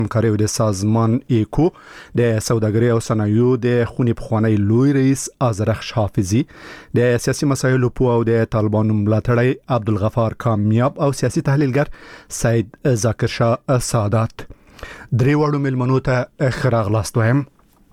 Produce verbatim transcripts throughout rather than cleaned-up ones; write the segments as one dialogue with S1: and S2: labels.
S1: همکاري د سازمان ایکو د سوداګرۍ او صنایعو د خونې پخوانی لوی رئیس آذرخش حافظي د سیاسي مسایلو په او د طالبانو ملاتړی عبدالغفار کامیاب او سیاسي تحلیلګر سید ذاکر شاه سادات درې وړو ملمنو ته خراغلاست وایم.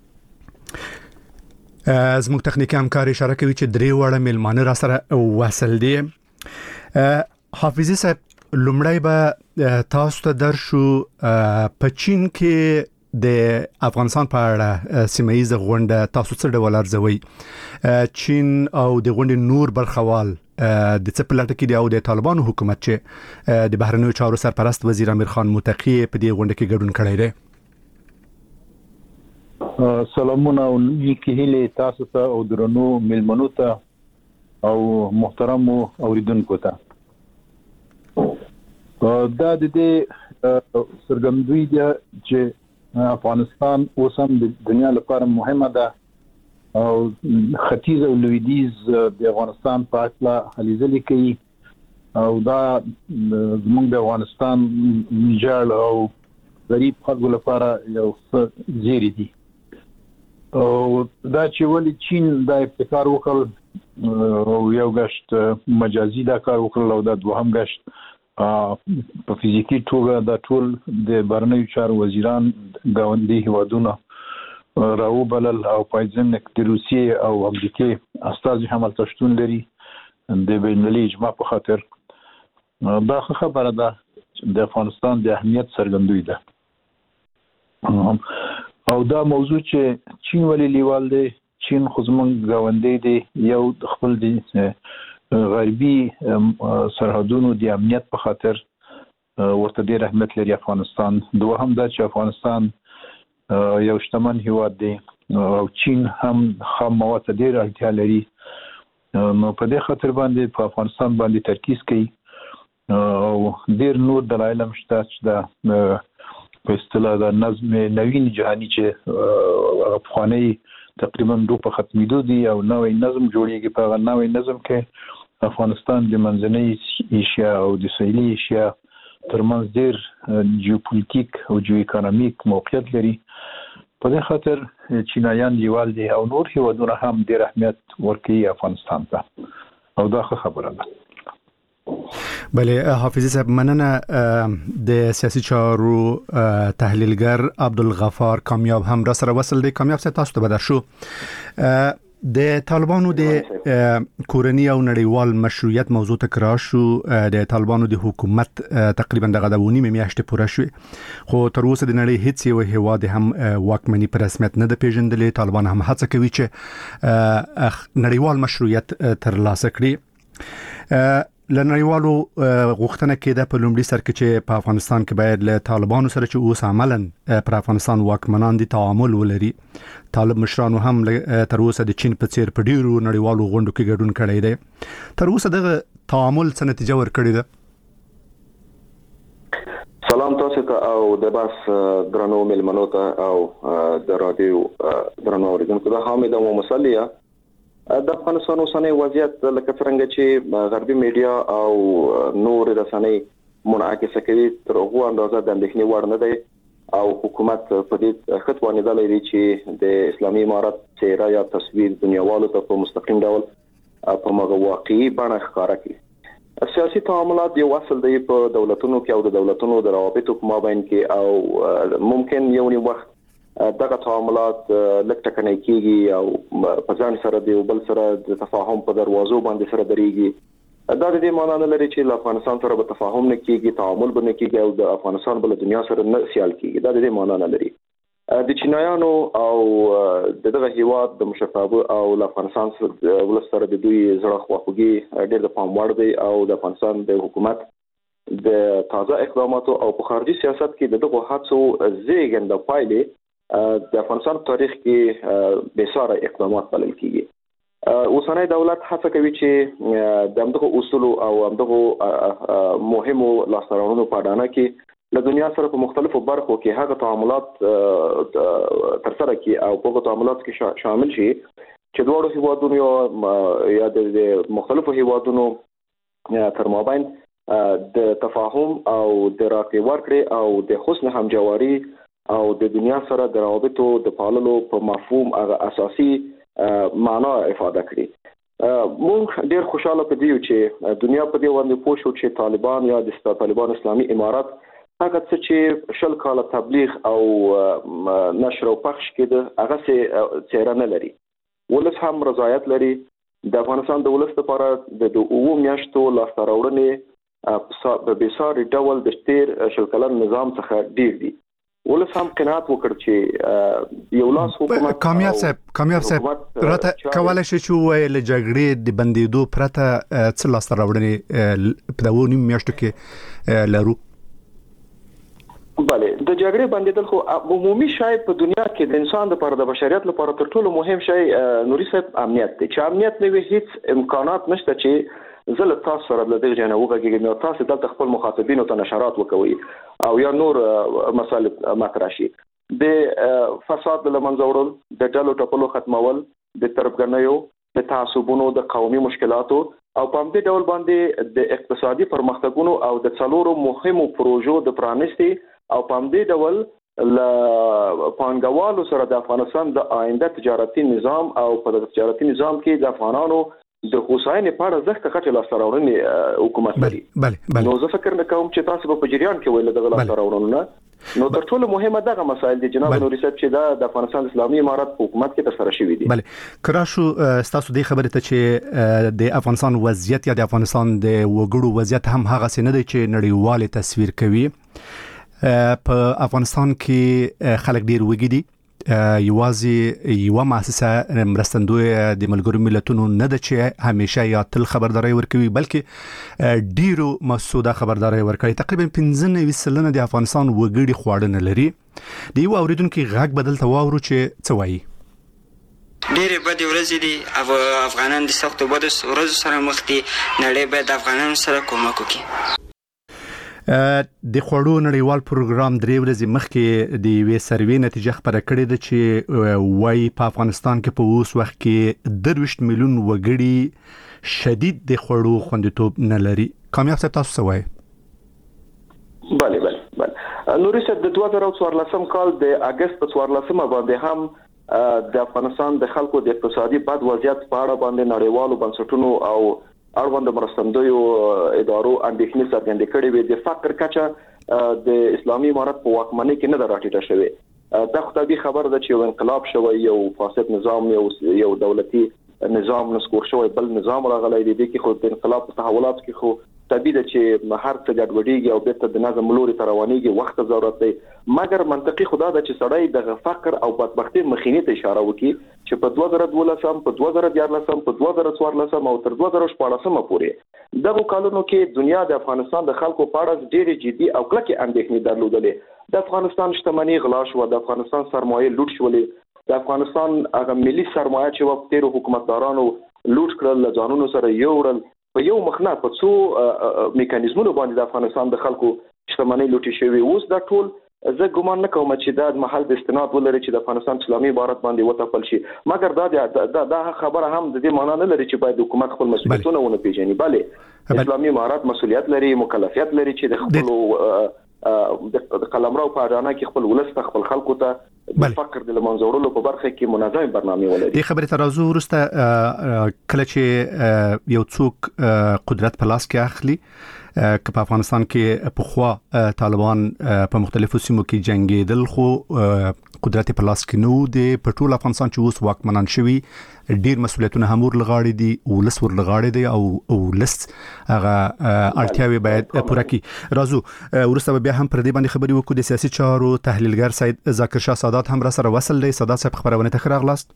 S1: زموږ تخنیکی همکار اشاره کوي چې درې وړه ملمانه را سره وصل دي. حافظي صاحب لومړی به تاسو ته درشو په چین کې د افغانستان په اړه سیمه‌ایزه غونډه تاسو څه ډول ارزوي؟ چین او د غونډې نور برخوال د څه په لټه کې دي او د طالبانو حکومت چې د بهرنیو چارو سرپرست وزیر امیر خان متقی په دې غونډه کې ګډون کړی دی.
S2: سلامونه او نیکی هیله تاسو ته او درنو ملمنو ته او محترم اوریدونکو ته. دا د دې سرګندوی دی چې افغانستان اوس هم د دنیا لپاره مهمه ده او ختیځ او لویدیز د افغانستان په اړه هلې کوي او دا زموږ د افغانستان میجال او غریب خلکو لپاره یو څه زیری دي. او دا چې ولې چین دا ابتکار وکړ او یو غشت مجازي دا کار وکړل او دا دوهم غشت په فزیکی توګه د ټول د بهرنیو چارو وزیران ګاونډي هیوادونو راوبلل او پایځن د روسیې او امریکای استازي هم تشتون لري د بینالمللي اجماع په خاطر. دا خبره ده د افغانستان د اهمیت څرګندوي ده او دا موضوع چې چین ولې لیوال دی. چین خو زموږ ګاونډي دی یو خپل دی غربي سرحدونو د امنیت په خاطر ورته ډېر اهمیت لري افغانستان. دوهم دا چې افغانستان یو شتمن هیواد دی او چین هم خام مواد ته ډېر اړتیا لري نو په دې خاطر باندې په افغانستان باندې ترکیز کوي او ډېر نور دلایل هم شته چې دا په اصطلاح د نظم نوین جهانی چې افغاني تقریبا دو په ختمېدو دي او نوې نظم جوړیږي. په نوې نظم کې افغانستان د منځنۍ ایشیا او د سهیلي ایشیا ترمنځ ډېر جیوپولیټیک او جیو اکونومیک موقعیت لري. په دې خاطر چینایان لیوال دي او نور هیوادونه هم ډېر اهمیت ورکوي افغانستان ته او دا خبره ده.
S1: بله حافظي صاحب مننه. د سیاسي چارو تحلیلګر عبدالغفار کامیاب هم را سره وصل دی. کامیاب صاحب تاسو ته بدر شو د طالبانو د کورنی او نړیوال مشروعیت موضوع تکرار شو. د طالبانو د حکومت تقریبا د غداونی میاشتې پوره شوې خو تر اوسه د نړۍ هیڅ یو هیواد هم واکمنی په رسمیت نه د پیژندلې. طالبان هم هڅه کوي چې نړیوال مشروعیت ترلاسه کړي. لنړیوالو غوښتنه کېده په لومړي سر کې چې په افغانستان کې باید له طالبانو سره چې اوس عملاً پر افغانستان واکمنان دي تعامل ولري. طالب مشرانو هم تر اوسه د چین په څیر په ډیرو نړیوالو غونډو کې ګډون کړی دی. تر اوسه دغه تعامل څه نتیجه ورکړې ده؟
S3: سلام تاسو ته او د باس درنو ملمنو ته او د رادیو درنو اوریدونکو ته حامد او مصلیه. د افغانستان اوسنی وضعیت لکه څنګه چې غربي میډیا او نور رسنۍ منعکس کوي تر هغه اندازه د اندېښنې وړ نه دی او حکومت په دې خطوانه لري چې د اسلامي امارات څیره یا تصویر دنیاوالو ته په مستقیم ډول په مغه واقعي بڼه ښکارا کوي. سیاسي تعاملات یو اصل دی په دولتونو کې او د دولتونو د روابطو په مابین کې او ممکن یو نه وخت دغه تعاملات لکه ټکنۍ کېږي او په ځان سره دی او بل سره د تفاهم په دروازو باندې سره درېږي. دا د دې معنی نه لري چې افغانستان سره به تفاهم نه کېږي تعامل به نه کېږي او د افغانستان بل دنیا سره نه سیال کېږي. دا د دې معنی نه لري. د چینایانو او دغه هیواد د مشرتابه او د افغانستان ولستره د دوی زړه خواخوږي ډېر د پام وړ دی او د افغانستان د حکومت د تازه اقداماتو او په خارجي سیاست کې دغه هڅو زیږنده پایلې د افغانستان تاریخ کې بساره اقدامات بلل کیږي. اوسنۍ دولت هڅه کوي چې د همدغه اصول او همدغه مهمو لاسته په اډانه کې له دنیا سره په مختلفو برخو کې هغه تعاملات تر سره کړي او په تعاملات کې شامل شي چې دوه هیوادونو یا د مختلفو هیوادونو تر مابین د تفاهم او د راکړې ورکړې او د حسن همجواري او د دنیا سره د روابطو د پاللو په مفهوم هغه اساسي معنا افاده کړي. مونږ ډیر خوشاله پدې چې دنیا په دې باندې پوه شو چې طالبان یا د طالبان اسلامي امارات هغه څه چې شل کاله تبلیغ او نشر او پخش کړي هغه څه چیرې نه لري. ولس هم رضایت لري. د افغانستان د ولس لپاره د اوو میاشتو لاسته راوړنې په بېساري ډول د تیر شل کلن نظام څخه ډیر دي. ولس هم قناعت وکړ چې یو لاس حکومت
S1: کامیاب صاحب کامیاب صاحب راته کولای شي چې ویل جګړې د بندیدو پرته څه لاسته راوړنې په دوه نیم میاشتو کې لرو؟
S3: بله د جګړې بندیدل خو عمومي شای په دنیا کې د انسان لپاره د بشریت لپاره تر ټولو مهم شی نوري صاحب امنیت دی. چې امنیت نه وي هیڅ امکانات نشته چې زل تاسو سره د دغه جنو وګورئ نو تاسو دلته خپل مخاطبینو ته نشرات وکوي او یا نور مسائل مطرح شي. د فساد له منځه وړل، د ډلو ټپلو ختمول، د تربګنیو، د تعصبونو، د قومي مشکلاتو او په دې ډول باندې د اقتصادي پرمختګونو او د څلورو مهمو پروژو د پرانیستي او په دې ډول ل پانګوالو سره د افغانستان د آینده تجارتي نظام او په تجارتي نظام کې د افغانانو د حسین په اړه زخته کچه لاسته راوړنې حکومت لري.
S1: بله بله
S3: نو زه فکر نه کوم چې تاسو په جریان کې ویل دغه لاسته راوړنه نو تر ټولو مهمه دغه مسایل دي جناب نوري صاحب چې د افغانستان اسلامي امارات په حکومت کې تر سره شوي دي.
S1: بله کراشو تاسو د خبرې ته چې د افغانستان وضعیت یا د افغانستان د وګړو وضعیت هم هغه څه نه دی چې نړیوال تصویر کوي. په افغانستان کې خلک ډیر وګړي دي. یوازې یو مؤسسه مرستندوی د ملګرو ملتونو نه ده چې همیشه یا تل خبرداري ورکوي بلکې ډیرو مسوده خبرداري ورکوي. تقریبا پنځه نوي سلنه د افغانستان وګړي خواړه لري. د یو اوریدونکو غږ بدل ته واورو چې څه وایي.
S4: ډېرې بدې ورځې دي. افغانان د سختو بدو ورځو سره مخ دي. نړۍ باید افغانانو سره کومک وکړي.
S1: د خوړو نړیوال پروګرام درې ورځې مخکې د یوې سروې نتیجه خبره کړې ده چې وايي په افغانستان کې په اوس وخت کې درویشت میلیون وګړي شدید د خوړو خوندیتوب نه لري. کامیاب صاحب تاسو څه وایي؟
S3: بله بله بله نوري صاحب د دوه زره څوارلسم کال د اگست په څوارلسمه باندې هم د افغانستان د خلکو د اقتصادي بد وضعیت په اړه باندې نړیوالو بنسټونو او اړوند مرستندویو ادارو اندېښنې څرګندې کړې وې. د فقر کچه د اسلامي امارت په واکمنۍ کې نه راټیټه شوې. دا خو طبيعي خبر ده چې یو انقلاب شوی، یو فاسد نظام، یو یو دولتي نظام نسکور شوی، بل نظام راغلی دی. د کې خو د انقلاب په تحولات کې خو طبيعي ده چې هر څه ګډوډيږي او بیرته د نظم لوري ته روانيږي، وخت ضرورت دی. مګر منطقي خدا ده چې سړی د فقر او بدبختی مخینه ته اشاره وکړي چې په دوه زره دولسم، په دوه زره دیارلسم، په دوه زره څوارلسم او تر دوه زره شپاړسم پورې دغه کالونو کې دنیا د افغانستان د خلکو په اړه ډېری جدي او کلکې اندېښنې درلودلې. د افغانستان شتمنۍ غلا شو، د افغانستان سرمایه لوټ شولې، د افغانستان هغه ملي سرمایه چې وخت تیر حکومتدارانو لوټ کړل، له ځانونو سره یوړل. په یو مخنه په څو میکانیزمونو باندې د افغانستان د خلکو شتمنۍ لوټي شوی. اوس دا ټول زه ګمان نه کوم چې دا محل د استناد ولري چې د افغانستان اسلامي امارت باندې وتپل شي. مګر دا دا دا خبره هم د دې معنی نه لري چې باید حکومت خپل مسؤلیتونه ونه پیژني. بله اسلامي امارت مسؤلیت لري، مکلفیت لري چې د خپل د قلمرو په اډانه کې خپل ولست خپل خلکو ته د فقر د لمنځورولو په برخه کې منظم برنامه ولري.
S1: دې خبره تر اوسه ورسته کله چې یو څوک قدرت په لاس کې اخلي که په افغانستان کې په خوا طالبان په مختلفو سیمو کې جنگیدل خو قدرت په لاس کې نو د پټول افغانستان چې اوس واکمنان شوي ډیر مسولیتونه هم ورلغاړي دي او لس ورلغاړي دي او او لس هغه اړتیاوي باید پوره کړي. راځو ورسته بیا هم پر دې باندې خبرې وکړو. د سیاسي چارو تحلیلګر سید ذاکر شاه سادات هم را سره وصل دی. سادات صاحب خبرونه ته راغلاست.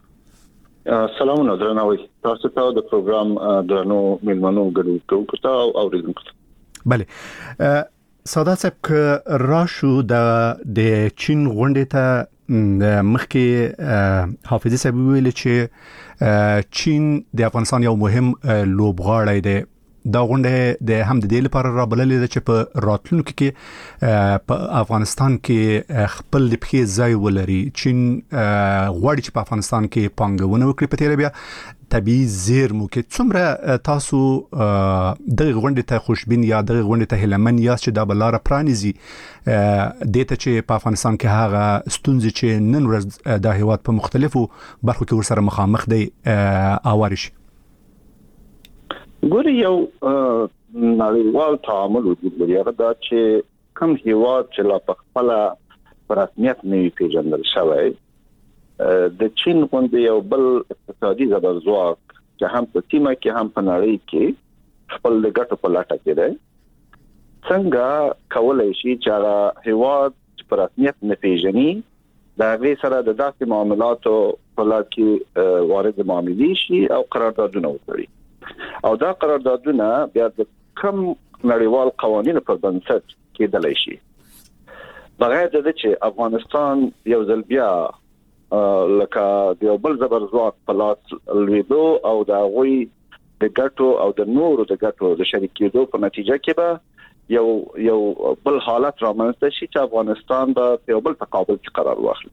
S5: سلام نو درنوي تاسو ته د پروګرام درنو ملمنو ګډون کوم او اوریدونکو.
S1: بله سادات صاحب ک راشو د د چین غونډې ته مخکې حافظ صاحب ویل چې چین د افغانستان یو مهم لوبغاړی دی. دا غونډه د هم د دې لپاره رابللې ده چې په راتلونکو کې په افغانستان کې خپل د پخې ځای ولري. چین غواړي چې په افغانستان کې پانګونه وکړي. په تیر بیا طبيعي زیرمو کې څومره تاسو دغه غونډه ته خوشبین یا دغه غونډه ته هلمن یا چې دا بلاره پرانیزي دته چې په افغانستان کې هغه ستونزې چې نن ورځ د هیواد په مختلفو برخو کې ورسره مخامخ دي اوارش.
S5: ګوري یو نړیوال تعامل وجود لري هغه دا چې کوم هیواد چې لا په خپل رسمیت نه پیژندل شوی د چین غونډې یو بل اقتصادي زبرځواک چې هم په سیمه کې هم په نړۍ کې خپل د ګټو په لټه کې دی. څنګه کولای شي چې هغه هیواد په رسمیت نه پیژني دا غي سره د داسې معاملاتو په لړ کې وارد معاملې شي او قراردادونه وکړي او دا قراردادونه بیا د کم نړیوال قوانینو په بنسټ کېدلای شي. بغیر د دې چې افغانستان یو ځل بیا لکه د یو بل زبرځواک په لاس لویدو او د غوي د ګټو او د نورو د ګټو د شریکېدو په نتیجه کې به یو یو بل حالت رامنځته شي چې افغانستان به یو بل تقابل کې قرار واخلي.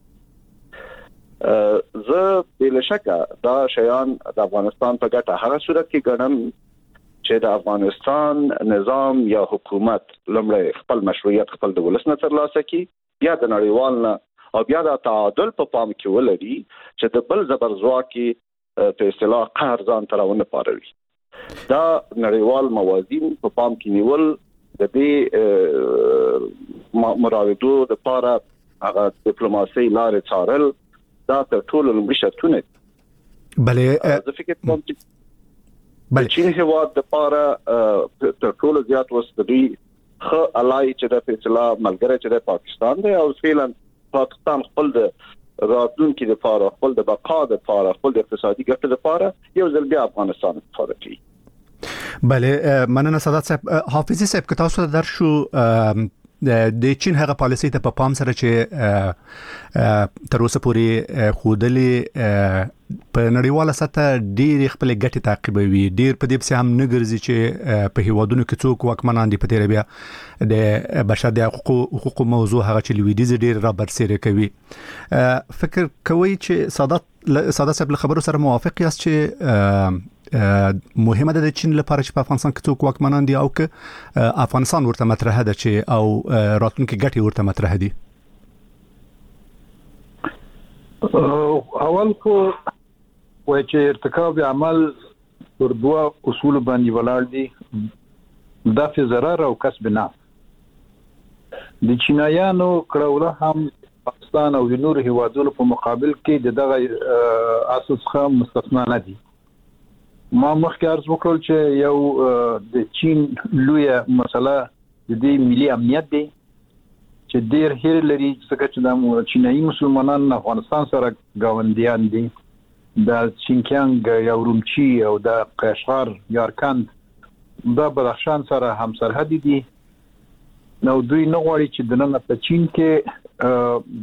S5: زه بلا شکه دا شیان د افغانستان په ګټه هغه صورت کې ګڼم چې د افغانستان نظام یا حکومت لمړی خپل مشروعیت خپل د ولس نه ترلاسه کړي بیا د نړیوال نه او بیا د تعادل په پام کې ولري چې د بل زبرځواکي په اصطلاح قهر ځان تراونه پاروي. دا نړیوال موازین په پام کې نیول د دې مراودو د لپاره هغه ډیپلوماسي لارې څارل دا تر ټولو لومړی شرطونه دي.
S1: بلې
S5: زه فکر کوم چې بل چین هیواد د لپاره تر ټولو زیات وسدي خ علای چې د فیصله ملګری چې د پاکستان دی او فعلا پاکستان خپل د راتلونکي لپاره خپل د بقا لپاره خپل د اقتصادي ګټو لپاره یو ځل بیا افغانستان استفاده کوي.
S1: بله مننه سادات صاحب. حافظي صاحب که تاسو در شو د چین هغه پالیسي ته په پام سره چې تر اوسه پورې خودلې په نړیواله سطح ډېر خپل ګټې تعقیبوي ډېر په دې پسې هم نه ګرځي چې په هیوادونو کې څوک واکمنان دي په تیر بیا د بشر د حقوق موضوع هغه چې لویدیز ډېر را برسېره کوي. فکر کوي چې سادات سادات صاحب له خبرو سره موافق یاست چې مهمه ده د چین لپاره چې په افغانستان کې څوک واکمنان دي او که افغانستان ورته مطرح ده چې او راتلونکي ګټې ورته مطرح دي؟
S2: اول کو وای چې ارتکاب عمل پر دوه اصول باندې ولاړ دي دفع ضرر او کسب نفع. د چینایانو کړهوله هم پاکستان او د نور هیوادونو په مقابل کې د دغه اساس څخه مستثنا نه دي. ما مخکې عرض وکړل چې یو د چین لویه مسله د دې ملي امنیت دی چې ډېر هیر لري څنګه چې د چینایي مسلمانانو افغانستان سره گاونډیان دي د چینکیانګ یا رومچي او د قشقر یارکند د بدخشان سره همسرحدي دي. نو دوی نه غواړي چې د نن په چین کې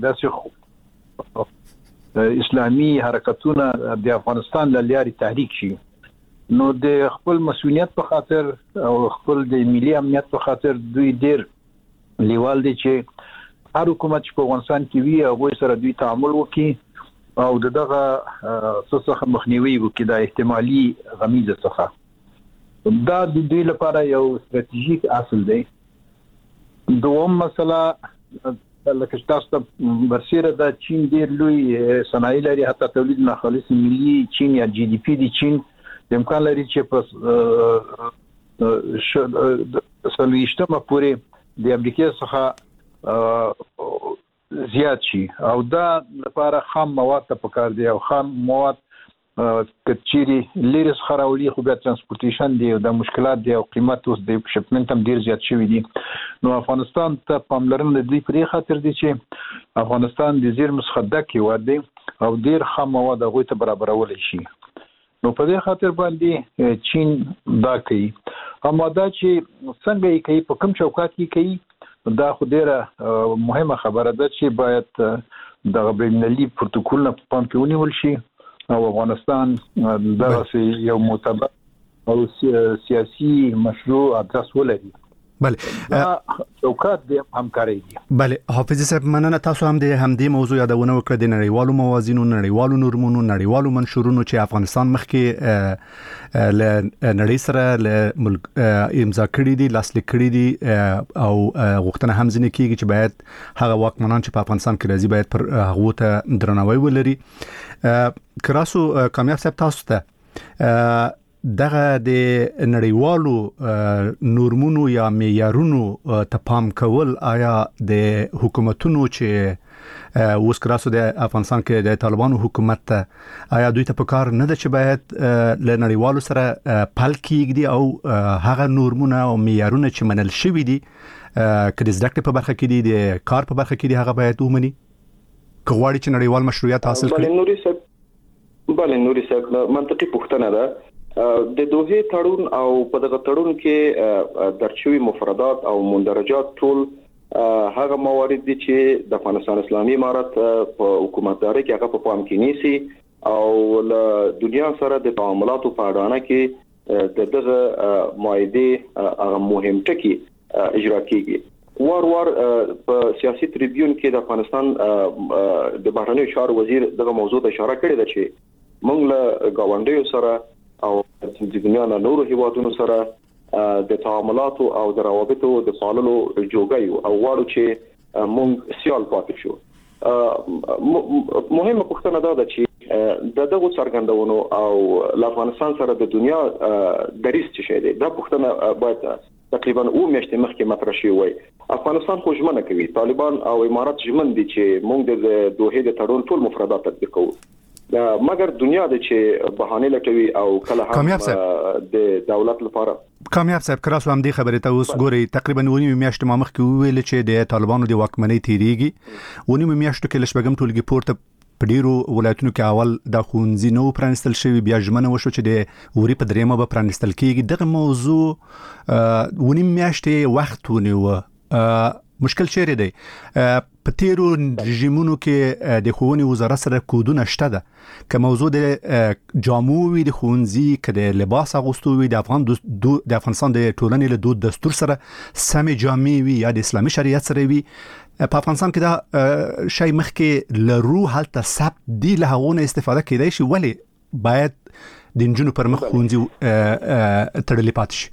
S2: داسې اسلامي حرکتونه د افغانستان له لارې تحریک شي. نو د خپل مسؤلیت په خاطر او خپل د ملي امنیت په خاطر دوی ډیر لیوال دي چې هر حکومت چې په افغانستان کې وي هغه سره دوی تعامل وکړي او دغه څه مخنیوي وکړي د احتمالي غمیزه څخه. دا د دوی لپاره یو ستراتیژیک اصل دی. دوم مسله لکه تاسو ته برسیره د چین ډیر لوی صنایع لري حتی تولید ناخالص ملي چین یا جی ډي پی دی چین د امکان لري چې په سلويشتمه پورې د امریکا څخه زیات شي او دا لپاره خام مواد ته پکار دي او خام مواد کچيري لیرس خراولي خو بیا ترانسپورتیشن دی او د مشکلات دی او قیمت اوس د شپمنت هم ډیر زیات شوی دی. نو افغانستان ته پاملرنه دی پرې خاطر دی چې افغانستان د زیرمس خدک کې ور دی او ډیر خام مواد هغه ته برابرول شي. نو په دې خاطر باندې چین دا کوي. اما دا چې څنګه یې کوي په کوم چوکاټ کې کوي دا خو ډیره مهمه خبره ده چې باید د بینالمللي پروتوکول نه په پام کې ونیول شي او افغانستان دغه یو معتبر او سیاسي مشروع ادرس ولري.
S1: بله
S2: چوکاټ د همکاري دي.
S1: بله حافظ صاحب مننه. تاسو هم د همدې موضوع یادونه وکړه د نړیوالو موازینو نړیوالو نورمونو نړیوالو منشورونو چې افغانستان مخکې ل نړۍ سره ل امضا کړی دي لاسلیک کړی دي او غوښتنه هم ځنې کیږي چې باید هغه واکمنان چې په افغانستان کې راځي باید پر هغه ته درناوی ولري. کراسو کامیاب صاحب تاسو ته دغه د نړیوالو نورمونو یا معیارونو ته پام کول آیا د حکومتونو چې اوس کراسو د افغانستان کې د طالبانو حکومت ته آیا دوی ته پکار نه ده چې باید له نړیوالو سره پل کېږدي او هغه نورمونه او معیارونه چې منل شوي دي که د زده کړې په برخه کې دي د کار په برخه کې دي هغه باید ومني که غواړي چې نړیوال مشروعیت حاصل کړي؟
S3: بله نوري صاحب بله نوري صاحب منطقي پوښتنه ده. د دوحې تړون او په دغه تړون کې درچوي مفردات او مندرجات ټول هغه موارد دي چې د افغانستان اسلامي امارت په حکومتداري کې هغه په پام کې نیسي او له دنیا سره د تعاملاتو په اړه کې د دغه معاهده هغه مهم ټکي اجرا کیږي. وار وار په سیاسي تریبیون کې د افغانستان د بهرنیو چارو وزیر دغه موضوع ته اشاره کړې ده چې موږ له گاونډیو سره او د دنیا نه نورو هیوادونو سره د تعاملاتو او د روابطو د پاللو جوګایو او واړو چې مونږ سیال پاتې شو. مهمه پوښتنه دا ده چې د دغه څرګندونو او افغانستان سره د دنیا دریس څه شي دی. دا پوښتنه باید تقریبا او میاشتې مخکې مطرح شي وای. افغانستان خو ژمنه کوي، طالبان او امارات ژمن دي چې مونږ د دوحې د تړون ټول مفردات تطبیق کوو. مګر دنیا د چې بهانه لټوي او کله هم د دولت لپاره.
S1: کامیاب صاحب کراسو هم دې خبرې ته اوس ګوري تقریبا ونیمه میاشت ما مخکې ویل چې د طالبانو د واکمنۍ تیریږي. ونیمه میاشت کې لشبګم ټولګي پورته په ډیرو ولایتونو کې اول د خونځي نو پرانستل شوی بیا ژمنه وشو چې د وری په دریمه به پرانستل کیږي. دغه موضوع ونیمه میاشت وخت ونیو. مشکل چیرې دی؟ په تیرو رژیمونو کې د ښوونې وزارت سره کودونه شته ده که موضوع د جامو وي د ښوونځي که د لباس اغوستو وي د افغان دو د افغانستان د ټولنې له دود دستور سره سمې جامې وي یا د اسلامي شریعت سره وي. په افغانستان کې دا شی مخکې لرو هلته ثبت دی له هغو نه استفاده کېدای شي ولې باید د نجونو پر مخ ښوونځي تړلي پاتې شي؟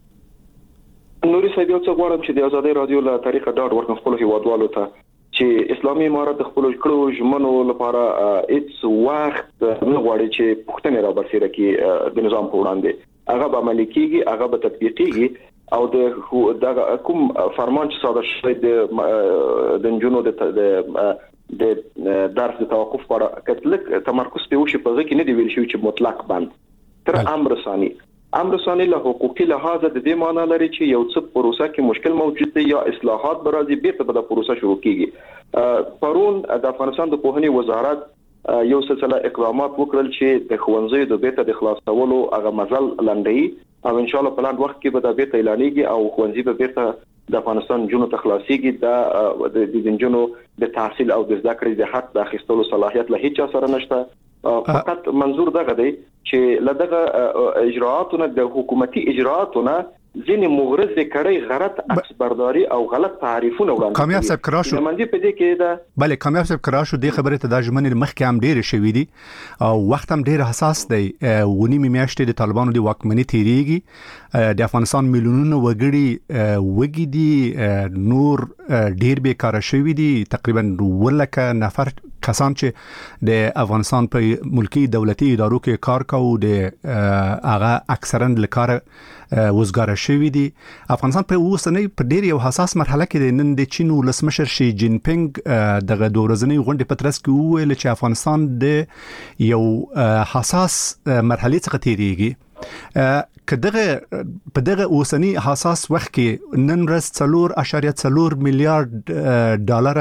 S3: نوري صاحب یو څه غواړم چې د ازادي رادیو له طریقه ډاډ ورکړم خپل هیوادوالو ته چې اسلامي امارت د خپل کړو ژمنو لپاره هیڅ وخت نه غواړي چې پښتنې را برسېره کې د نظام په وړاندې هغه به عملي کیږي، هغه به تطبیقيږي او د کوم فرمان چې صادر شوی د د جنونو د د درس د توقف پر کتلک تمرکز په وشي په ځکه نه دی ویل شوی چې مطلق بند تر امر ثاني امر ثاني له حقوقي لحاظ د دې معنی لري چې یو څه پروسه کې مشکل موجود دی یا اصلاحات برازي بیرته به د پروسه شروع کیږي. پرون د افغانستان د پوهنې وزارت یو سلسله اقدامات وکړل چې د ښوونځیو د بیرته د خلاصولو هغه مزل لنډي او ان شاء الله په لاندې وخت کې به د بیرته اعلانېږي او ښوونځي به بیرته د افغانستان جنونو ته خلاصيږي. د د جنونو د تحصیل او د زده کړې د حق د اخیستلو صلاحیت له هیڅ سره نشته. فقط منظور دغه دی چې لدغه اجراءاتونه د حکومتي اجراءاتونه ځینې مغرض کړي غلط عکسبرداري او غلط تعریفونه وړاندې.
S1: کامیاب صاحب کراشو
S3: منځي په دې کې دا
S1: بله کامیاب صاحب کراشو د خبرې ته د ژمنې مخکې هم ډېر شوي دي او وخت هم ډېر حساس دی. ونیمه میاشتې د طالبانو د واکمنۍ تیریږي، د افغانستان میلیونونه وګړي وږي دي، نور ډېر بیکاره شوي دي، تقریبا ولکه نفر کسان چې د افغانستان په ملکی دولتي ادارو کې کار کوي د هغه اکثرا لکار وزګار شوی دي. افغانستان په اوسنۍ په ډېر یو حساس مرحله کې د نن د چین ولسمشر شي جین پینګ دغه دوه ورځنۍ غونډې په ترڅ کې وویل چې افغانستان د یو حساس مرحله څخه تیریږي. که دغه په دغه اوسنی حساس وخت کې نن ورځ څلور اعشاریه څلور میلیارډ ډالر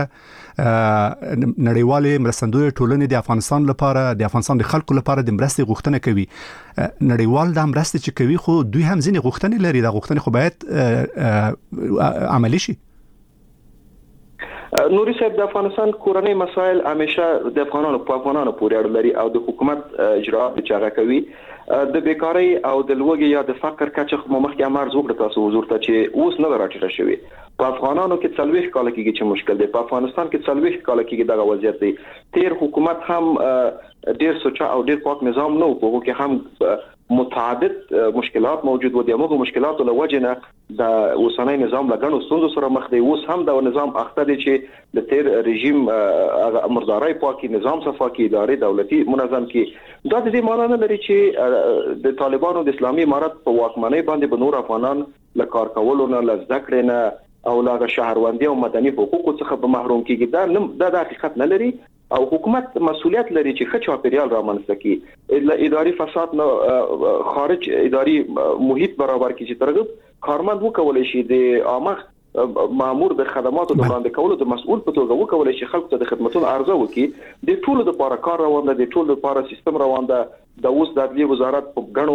S1: نړیوالې مرستندوی ټولنې د افغانستان لپاره د افغانستان د خلکو لپاره د مرستې غوښتنه کوي. نړیوال د مرستې چې کوي خو دوی هم ځینې غوښتنې لري، دا غوښتنې خو باید عملي شي.
S3: نوري صاحب د افغانستان کورنۍ مسایل همیشه د افغانانو په افغانانو پورې اړه لري او د حکومت اجرات چې هغه کوي د بیکاری او د لوګي یا د فقر کچه مخکې امر زوړ تاسو حضور ته چې اوس نه راټیټه شوی په افغانانو کې څلويخ کال کېږي چې مشکل دی په افغانستان کې څلويخ کال کېږي دغه وضعیت دی تیر حکومت هم ډیر سوچا او ډیر پاک نظام نه وو کې هم متعدد مشکلات موجود و دي موږ مشکلات له وجه نه د اوسنۍ نظام لګنو ستونزو سره مخ دی اوس هم د نظام اخته دي چې د تیر رژیم مرداري پاکي نظام صفاکي ادارې دولتي منظم کی دا د دې معنی نه لري چې د طالبانو د اسلامي امارت په واکمنۍ باندې به نور افغانان له کار کولو نه له ذکر نه او له شهروندي او مدني حقوقو څخه به محروم کیږي دا د حقیقت نه لري او حکومت مسؤلیت لري چې ښه چاپیریال رامنځته کړي اداري فساد نه خارج اداري محیط برابر کړي چې ترغب کارمند وکولای شي د عامه مامور د خدماتو د وړاندې کولو د مسؤل په توګه وکولای شي خلکو ته د خدماتو عرضه وکړي د ټولو لپاره کار روان دی د ټولو لپاره سیستم روان دی د اوس د عدلي وزارت په غنو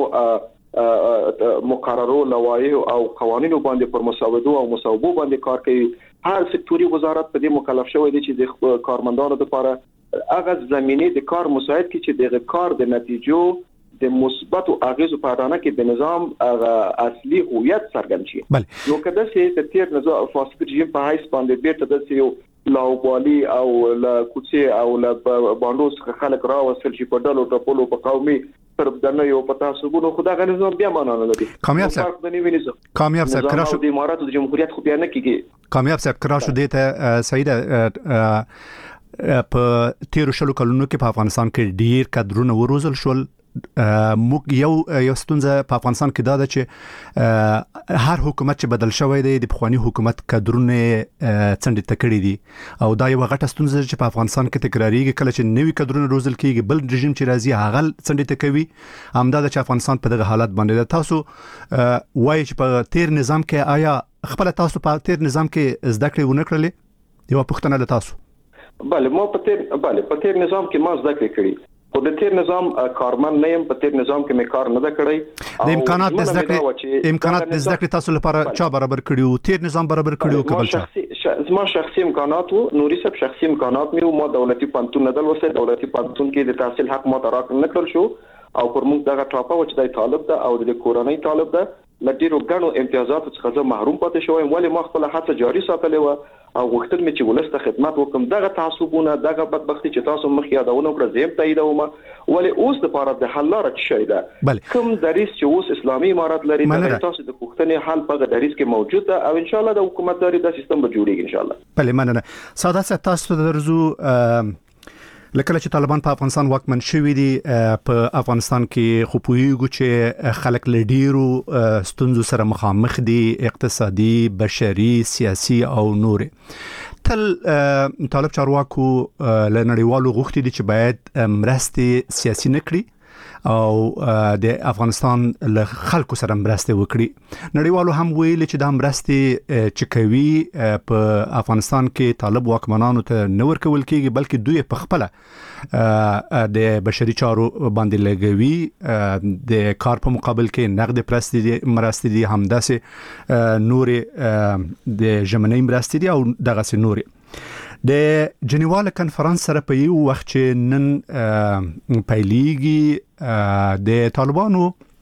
S3: مقررو لوایح او قوانینو باندې پر مساوده او مساوبو باندې کار کوي هر سکتوري وزارت په دې مکلف شوی دی چې د کارمندانو لپاره هغه زمینه د کار مساعد کی چې د کار د نتیجو د مثبت او اغیزو په اړه کې د نظام اصلي هویت څرګند شي نو کله چې د تیر نظام فاسد رژیم په هیڅ باندې بیرته د سیو لاوبالي او لا کوڅه او لا باندوس خلک راوصل شي په ډلو ټپلو په قومي تر دنه یو پتا سګونو خدای غني نظام بیا معنا نه لري
S1: کامیاب صاحب کامیاب صاحب کراشو
S3: د امارات د جمهوریت خو بیا نه کیږي
S1: کامیاب صاحب کراشو دته سیده په تیر شلو کلونو کې په افغانستان کې ډیر کډرونه وروزل شول موږ یو یو ستونزه په افغانستان کې دا ده چې هر حکومت چې بدل شوی دی د پخوانی حکومت کډرونه څنډه تکړی دي او دا یو غټه ستونزه چې په افغانستان کې تکراریږي کله چې نوی کډرونه روزل کیږي بل رژیم چې راځي هغه څنډه تکوي همدا چې افغانستان په دغه حالت باندې تاسو وایي چې په تیر نظام کې آیا خپل تاسو په تیر نظام کې زده کړې ونه کړلې یو پوښتنه ده تاسو
S3: بله ما په تیر بله په تیر نظام کې ما زده کړې خو د تیر نظام کارمن نه يم په تیر نظام کې مې کار نه دا کړی
S1: د امکانات د زده کړې امکانات د زده کړې تاسو لپاره چا برابر کړیو تیر نظام برابر کړیو کبل چا
S3: زما شخصي امکانات وو نوري صاحب شخصي امکانات مې مو دولتي پانتون نه دل وسه دولتي پانتون کې د تحصیل حق مو تراک نه کړ شو او پر موږ دغه ټاپه و چې د طالب ده او د کورنۍ طالب ده لډیرو غنو امتیازات څخه زه محروم پاتې شوم ولی ما خپل هڅه جاري ساتلې و او وختل مې چې ولسته خدمت وکم دغه تعصبونه دغه بدبختی چې تاسو مخ یادونه کړ زم تاییدوم ولی اوس د لپاره د حل لاره شي ده کوم دریس چې اوس اسلامي امارات لري د تاسو د پښتنې حل په دریس کې موجود ده او ان شاء الله د حکومت داري د سیستم به جوړیږي ان شاء الله
S1: بله مننه ساده تاسو درزو لکه چې طالبان په افغانستان واکمن شوي دي په افغانستان کې خو پوهیږو چې خلک لډیرو ستونزو سره مخامخ دي اقتصادي بشري سیاسي او نور تل طالب چارواکو لنړیوالو غوښتي دي چې باید مرستې سیاسي نکړي او د افغانستان له خلکو سره مرسته وکړي نړیوالو هم ویل چې د مرستې چې کوي په افغانستان کې طالب واکمنانو ته نور کول کېږي بلکې دوی په خپل د بشري چارو باندې لګوي د کار په مقابل کې نقد مرستې مرستې دي همداسې نور د ژمنۍ مرستې دي او دغه سي نور د جنیوا کنفرانس سره په یو وخت چې نن پیلیږي د طالبانو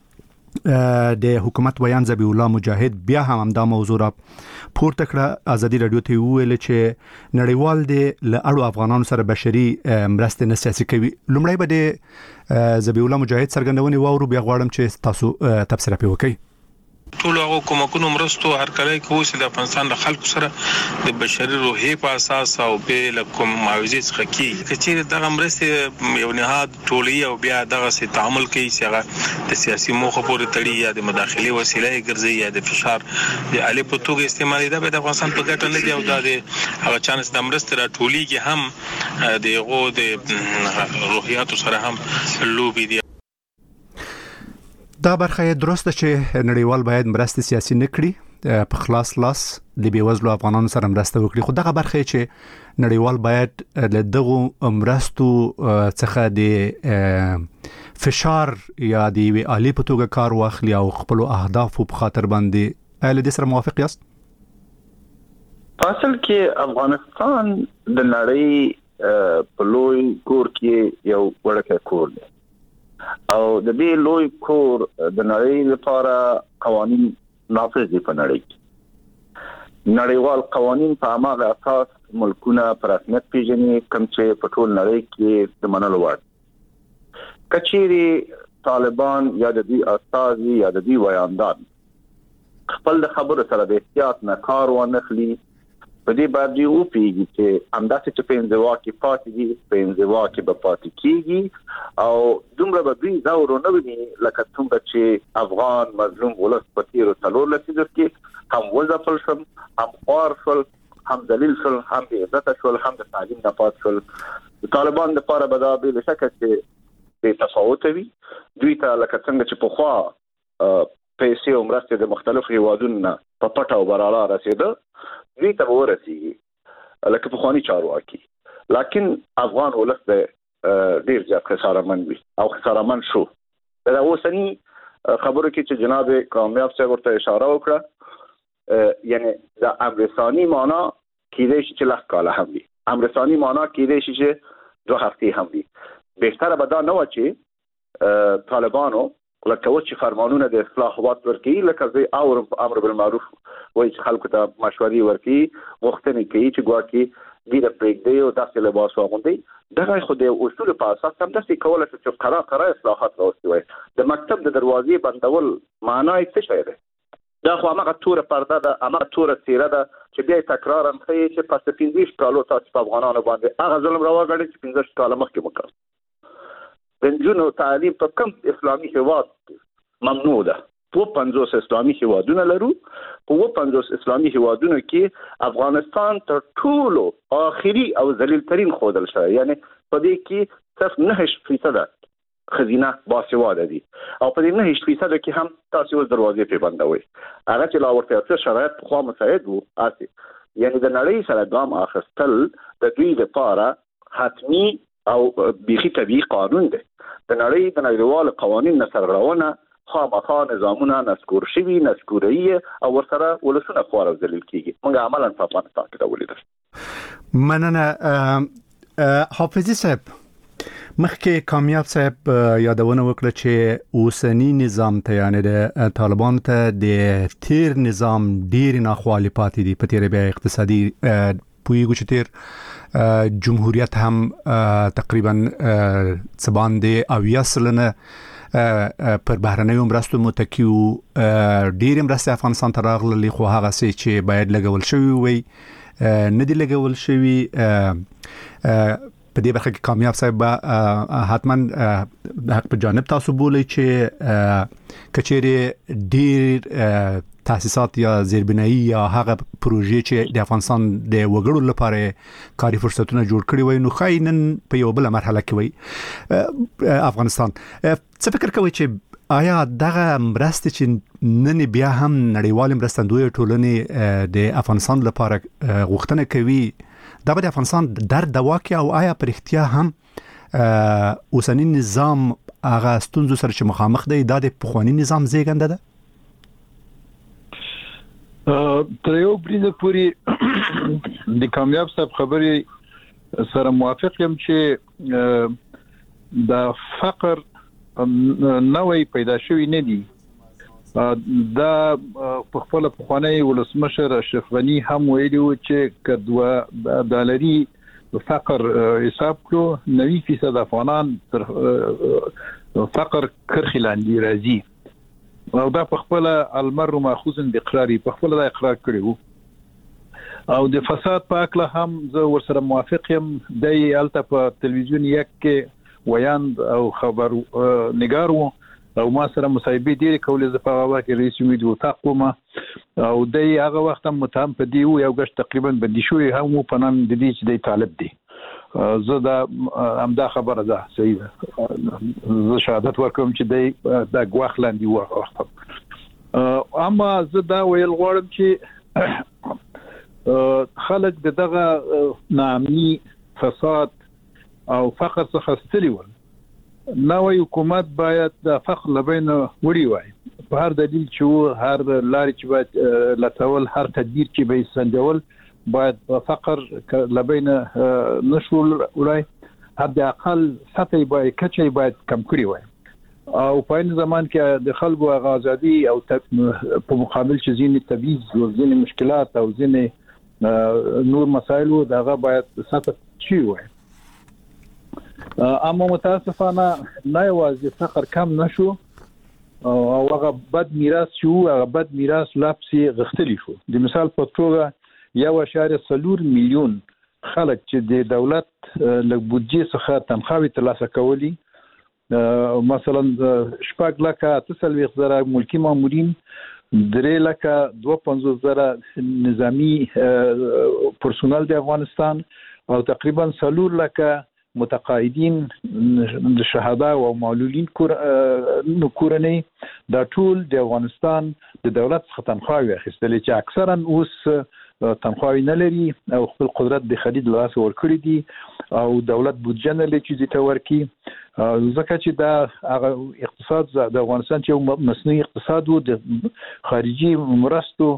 S1: د حکومت ویان ذبیح الله مجاهد بیا هم همدا موضوع را پورته کړه ازادي رادیو ته ویل چې نړیوال د لړو افغانانو سره بشري مرستې نه سیاسي کوي لومړی به د ذبیح الله مجاهد څرګندونې واورو بیا غواړم چې تاسو تفسیر پې وکړئ
S6: ټول هغه کومکونو مرستو هر کله کې وسه د افغانستان د خلکو سره د بشري روحي په اساس او به لکم معاوضه څخه کی چې دغه مرستې یو نهاد ټولي او بیا دغه سي تعامل کوي چې د سیاسي موخه پورې تړي یا د مداخلي وسیله ګرځي یا د فشار د علي په توګه استعمالي دا د افغانستان په ګټه نه دی او دا د هغه چانس د مرستې را ټولي کې هم دغه د روحياتو سره هم لوبي دي
S1: دا برخه درسته چې نړیوال باید مرسته سیاسي نکړي په خلاص لاس د بیوزلو افغانانو سره مرسته وکړي خو دغه برخه چې نړیوال باید له دغه مرستو څخه د فشار یا د وی عالی په توګه کار واخلي او خپل اهداف په خاطر باندې اله د سره موافق یاست
S5: اصل کې افغانستان د نړۍ په لوی کور کې یو وړکه کور دی او د دې لوی کور د نړۍ لپاره قوانين نافذ دي په نړۍ کې نړیوال قوانين په هغه اساس ملکونه پر رسمیت پیژني کوم چې په ټول نړۍ کې د منلو وړ کچيري طالبان یا د دې استازي یا د دې ویاندان خپل د خبرو سره د احتیاط نه کار ونخلي په دې باندې او پیږي چې انداسه چې په انزوا کې پاتې دي په انزوا کې به پاتې کیږي او دومره به دوی دا ورونه وي لکه څنګه چې افغان مظلوم ولس په تیرو څلور لسیزو کې هم وځفل شم هم خوار شول هم ذلیل شول هم بې عزت شول هم د تعلیم نه پات شول طالبان لپاره به دا بل شک چې په تفاوت وي دوی ته لکه څنګه چې په خوا پیسې او مرستې د مختلفو هیوادونو په پټه او براله رسیده دوی ته ورسیږي لکه په خواني چارواکي لکن افغان ولس د ډیر ځکه خساره من وي او خساره من شو دا اوسنی خبرو کې چې جناب کامیاب صاحب ورته اشاره وکړه یعنی دا امرسانی معنا کېدای شي چې لږ کاله هم وي امرسانی معنا کېدای شي چې دوه هفتې هم وي بهتره به دا نه و چې طالبانو لکه و چې فرمانونه د اصلاح وخت ورکي لکه زي اور امر بالمعروف وایي چې خلکو ته مشورې ورکي وختنه کوي چې ګواکي ډیره پرېږدي او تاسو له باسو غوندي دغه خو د اصول په اساس هم داسې کوله چې قرار قرار اصلاحات راوستي وي د مکتب د دروازې بندول معنی څه شي ده دا خو هغه تور پرده ده هغه تور سیره ده چې بیا تکرار هم کوي چې پس پنځه کالو تاسو په افغانانو باندې هغه ظلم راوغړي چې پنځه کال مخکې وکړ بنجونو تعلیم په کوم اسلامي هیواد ممنوع ده په پنځوس اسلامي هیوادونه لرو په پنځوس اسلامي هیوادونو کې افغانستان تر ټولو اخري او ذلیل ترين خودل شوی یعنی په دې کې صرف نه فیصد خزینه باسواده دي او په دې نه فیصد کې هم تاسو دروازې په بندوي هغه چې لا ورته شرایط خو مساعد وو اسي یعنی د نړۍ سره ګام اخستل د دوی لپاره حتمی او بيخي طبيعي قانون دی د نړۍ د نړیوال قوانين سرغړونه خامخا نظامونه نسکور شوي نسکوري او ورسره ولسونه خوار او ذلیل کیږي موږ عملاً په افغانستان کې دا ولیدل
S1: مننه حافظي صاحب مخکې کامیاب صاحب یادونه وکړه چې اوسنی نظام ته یعنی د طالبان ته د تیر نظام ډیر ناخوالي پاتې دي په تیر بیا اقتصادي پویګو چې تیر جمهوریت هم تقریبا څبان دی او یاسلنه پر بهرنیو مرستو متکیو ډیر مرستې افغانستان ته راغلي خو هغه څه چې باید لګول شوی وي نه دی لګول شوی په دې برخه کې کامیاب صاحب حتما د حق په جانب تاسو بولئ چې کچېری ډیر تاسیسات یا زیربنایی یا هغه پروژې چې د افغانستان د وګړو لپاره کاري فرصتونه جوړ کړي وي نو خاينن په یو بل مرحله کې وي افغانستان څه فکر کوي چې آیا دغه مرستې چې نن بیا هم نړیوال مرستندوی ټولنې د افغانستان لپاره غوښتنه کوي دا به د افغانستان در دوا کې او آیا پر اختیار هم اوسنی نظام هغه ستونزو سره چې مخامخ دی دا د پخوانی نظام زیږنده ده
S2: تر یو بریده پوری د کامیاب صاحب خبرې سره موافق یم چې د فقر نوې پیدا شوی نه دي دا په خپل پخوانی ولسمشر اشرف غنی هم ویلي و چې کدوه ډالري فقر حساب کړو نوي فیصد افغانان تر فقر کرخي لاندې راځي او دا په خپل المر ماخوذ د اقراري په خپل د اقرار کړو او د فساد په اړه هم زه ورسره موافق یم د الته په تلویزیون یک کې ویاند او خبر نگار وو او ما سره مصاحبه ډیره کولې د په واقع رئیس امید و تقوم او د هغه وخت متهم په دی یو غش تقریبا بندي شوی هم په نام د دې چې د طالب دی زه دا امدا خبره ده صحیح زه شهادت ورکوم چې د غواخ لاندې وخت اما زه دا ویل غواړم چې خلک دغه نامي فساد او فقر څخه ستړي ول نوې حکومت باید د فقر لبین وړي وای په هر دلیل چې هر لاري چې باید لټول هر تدبیر چې به سنجول باید فقر لبین نشول ولای حد اقل سطحی باید کچی باید کم کړی وای او په این زمان کې د خلکو آزادي او په مقابل چې ځینې تبعیض او ځینې مشکلات او ځینې نور مسایل دغه باید سطح شي وای اما متاسفانه نه یوازې فقر کم نشو او هغه بد میراث شو هغه بد میراث لپسي غختلی شو د مثال په توګه یو اشاریه څلور میلیون خلک چې د دولت له بودجې څخه تنخواهي ترلاسه کولی مثلا شپږ لکه تسلويخ زره ملکی مامورین درې لکه دوه پنځوس زره نظامی پرسونل د افغانستان او تقریبا څلور لکه متقاعدین د شهدا او معلولین کور نو کورنۍ دا ټول د افغانستان د دولت څخه تنخواهي اخیستل چې اکثرا اوس تنخواهي نه لري او خپل قدرت د خرید لاس ورکړي دي او دولت بودجه نه لري چې د تورکی ځکه چې دا هغه اقتصاد د افغانستان چې مصنوعي اقتصاد وو د خارجي مرستو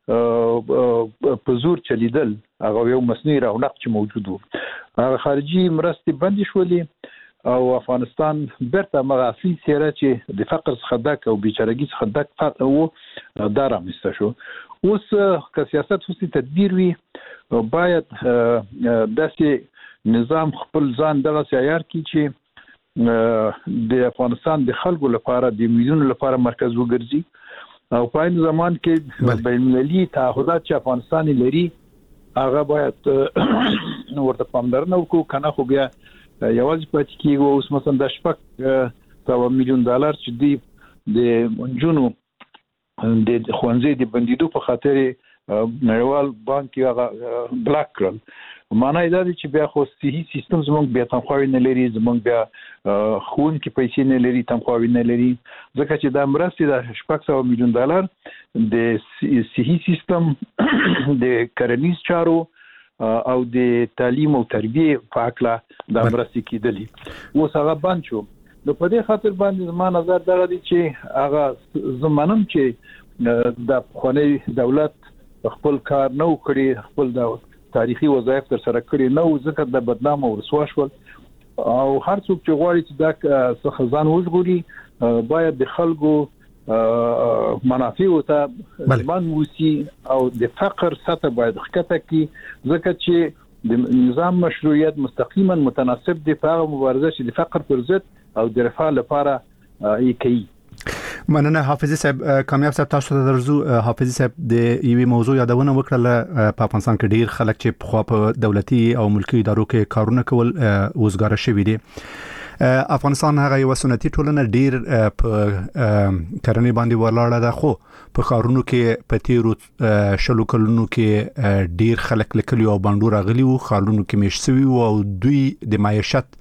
S2: په زور چلیدل هغه یو مصنوعي رونق چې موجود وو هغه خارجي مرستې بند شولې او افغانستان برته مغافي سیره چې د فقر څخه ډک او بیچارهګي څخه ډک فقر وو دا رامنځته شو اوس که سیاست خصوصي تدبیر وي باید داسې نظام خپل ځان دغه عیار کی چې د افغانستان د خلکو لپاره د میلیونونو لپاره مرکز وګرځي او په این زمان کې بین المللي تعهدات چې افغانستان لري هغه باید ورته پاملرنه وکړو کنه خو بیا یوازې پاتې کیږي اوس مثلا د شپږ سوه میلیون ډالر چې دی د جنو د خوانزي د بندیدو په خاطر نړیوال بانک هغه بلاک کړل معنی دا دی چې بیا خو صحي سیستم زموږ بیا تنخواهي نه لري زموږ بیا خون کې پیسې نه لري تنخواهي نه لري ځکه چې دا مرستې د شپږ سوه میلیون ډالر د صحي سیستم د کرنیز چارو او د تعلیم او تربیه په اړه د مرستې کېدلې اوس هغه بند شو نو په دې خاطر باندې زما نظر دغه دی چې هغه زمانم چې د خوني دولت خپل کار نه وکړي خپل د تاریخي وظایف تر سره کړی نو ځکه د بدنام او رسوا شول او هر څوک چې غواړي چې دا څه ځان وژغوري باید د خلکو منافع او ته ځان وسی او د فقر سطح باید ښکته کی ځکه چې د نظام مشروعیت مستقیما متناسب دی په مبارزه چې د فقر پر ضد او د رفاه لپاره یې کوي
S1: مننه حافظي صاحب کامیاب صاحب تاسو ته درځو حافظي صاحب د یوې موضوع یادونه وکړه په افغانستان کې ډیر خلک چې په خوا په دولتي او ملکی ادارو کې کارونه کول وزګار شوي دي افغانستان هغه یو سنتي ټولنه ډیر په کرنې باندې ولاړه ده خو په خارونو کې په تیرو شلو کلونو کې ډیر خلک لیکلي او باندې راغلي وو خارونو کې مشسوي او دوی د معیشت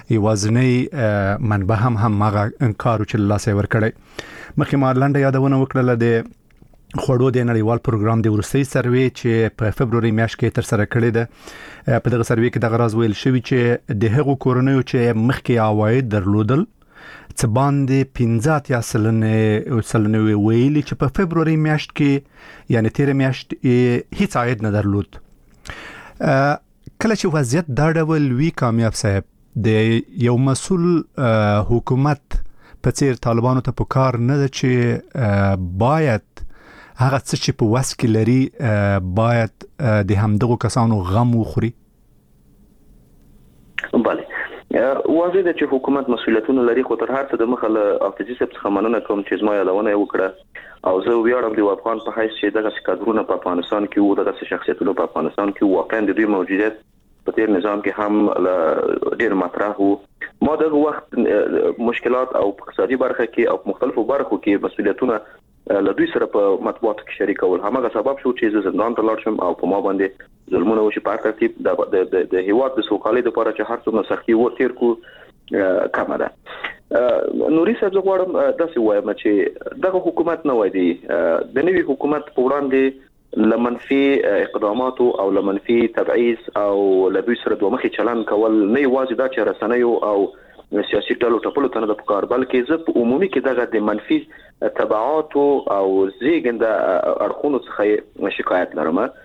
S1: یوازنی منبع هم هم ماغه انکار چې لاسه ور کړی مخکې ما لنډه یادونه وکړه د خوړو د نړیوال پروګرام د ورستي سروې چې په فبرवरी میاشت کې تر سره کړی ده په دغه سروې کې د غراز ویل شوی چې د هغو کورنیو چې مخکې عواید درلودل څه باندې پنځه یا سلنه سلنه ویلي چې په فبرवरी میاشت کې یعنی تیر میاشت هیڅ عاید نه درلود کله چې وضعیت دا ډول وی کامیاب صاحب د یو مسول حکومت په څیر طالبانو ته پکار نه ده چې باید هغه څه چې په وس کې لري باید د همدغو کسانو غم وخوري
S3: بله واضح ده چې حکومت مسؤلیتونه لري خو تر هر څه د مخه له حافظي صاحب څخه مننه کوم چې زما یادونه وکړه او زه ویاړم د افغان په حیث چې دغه کادرونه په افغانستان کې وو دغه شخصیتونه په افغانستان کې واقعا د دوی موجودیت په تیر نظام کې هم ډیر مطرح وو ما دغه وخت مشکلات او اقتصادي برخه کې او مختلفو برخو کې مسؤلیتونه له دوی سره په مطبوعاتو کې شریک ول همغه سبب شو چې زندان ته لاړ شم او په ما باندې ظلمونه وشي په ترتیب د د هیواد د سوکالۍ لپاره چې هر څومره سختي و تیر کو کمه ده نوري صاحب غواړم داسې وایم چې دغه حکومت نه وای دی د نوي حکومت په وړاندې لمنفي اقدامات او لمنفي تبعیض او لبي سره دوه مخي چلن کول نه یوازې دا چې رسنیو او سیاسي ټولو ټپلو ته د پکار بلکې زه په عمومي کې دغه د منفي تبعات او زیګنده اړخونو څخه شکایت لرم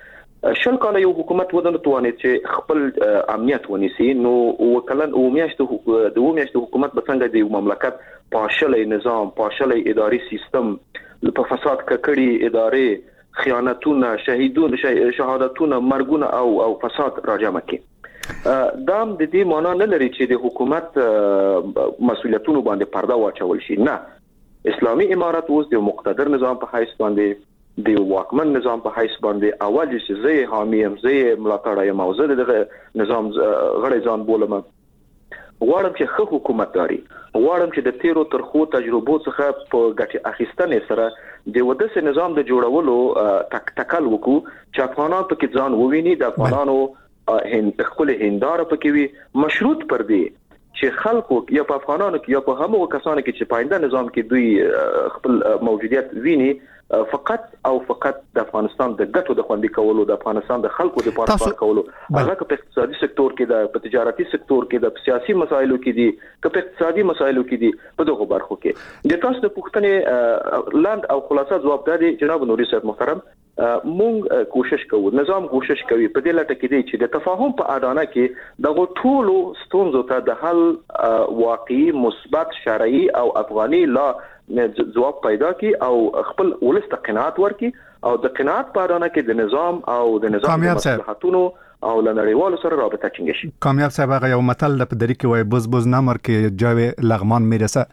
S3: شل کال یو حکومت ودانه توانې چې خپل امنیت ونیسي نو وکلن او میاشتو د و میاشتو حکومت به څنګه د مملکت پاشلې نظام پاشلې اداري سیستم په فساد ککړی ادارې خیانتونه شهیدون شهادتونه مرګونه او او فساد راجمه کی دام د دې معنا نه لري چې د حکومت مسولیتونو باندې پرده واچول شي نه اسلامي امارت اوس د مقتدر نظام په حیث باندې د واکمن نظام په حیث باندې اول چې زه حامی ام زه ملاتړ یم او زه د نظام غړی ځان بولم غواړم چې ښه حکومت داري غواړم چې د تیرو ترخو تجربو څخه په ګټه اخیستنې سره د ودسه نظام د جوړولو تک تکل وکړو چې افغانان په کې ځان وویني د افغانانو هند خپل هنداره پکې وي مشروط پر دی چې خلکو یا په افغانانو کې یا په همو کسانو کې چې پاینده نظام کې دوی خپل موجودیت ویني فقط او فقط د افغانستان د ګټو د خوندي کولو د افغانستان د خلکو د پاره کار کولو هغه په اقتصادي سکتور کې د په تجارتي سکتور کې د سیاسي مسایلو کې دي په اقتصادي مسایلو کې دي په دغه برخو کې د تاسو د پوښتنې لاند او خلاصه جواب دی جناب نوري صاحب محترم مونږ کوشش کوو نظام کوشش کوي په دې لټه کې دی چې د تفاهم په اډانه کې دغه ټولو ستونزو ته د حل واقعي مثبت شرعي او افغاني لا جواب پیدا کی او خپل ولست قناعت ورکی او د قناعت په اړه کې د نظام او د نظام مصلحتونو او لنړیوالو سره رابطه ټینګ شي.
S1: کامیاب صاحب هغه یو متل په دری کې وای بوز بوز نامر کې جاوی لغمان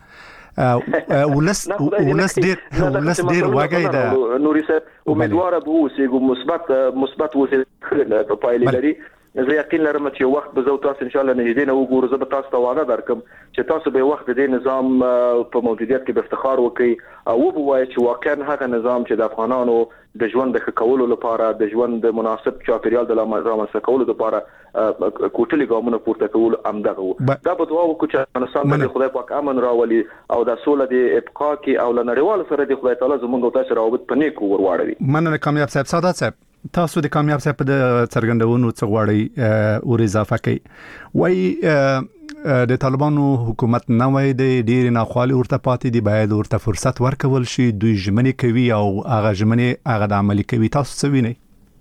S1: میرسه ولس ولس ډیر ولس ډیر واګی دا
S3: نوري صاحب امیدوار به اوسې مثبت مثبت اوسې په پایله لري زه یقین لرم چې وخت به زو تاسو ان شاء الله نږدې نه وګورو زه به تاسو ته وعده درکم چې تاسو به وخت د نظام په موجودیت کې به افتخار وکړي او به وایي چې واقعا هغه نظام چې د افغانانو د ژوند د ښه کولو لپاره د ژوند د مناسب چاپیریال د رامنځته کولو لپاره کوټلي ګامونه پورته کول امدغه دا په دعا وکړو چې افغانستان د خدای پاک امن راولي او د سوله د ابقا کې او لنړیوال سره د خدای تعالی زموږ او تاسو روابط په نیکو ورواړوي.
S1: مننه کامیاب صاحب. سعادت صاحب تاسو د کامیاب صاحب د څرګندونو څخه غواړي او اضافه کوي وای د طالبانو حکومت نه وای د ډیر نه خالي ورته پاتې دی باید ورته فرصت ورکول شي دوی ژمنې کوي او هغه ژمنې هغه د عملي کوي تاسو څه وینئ؟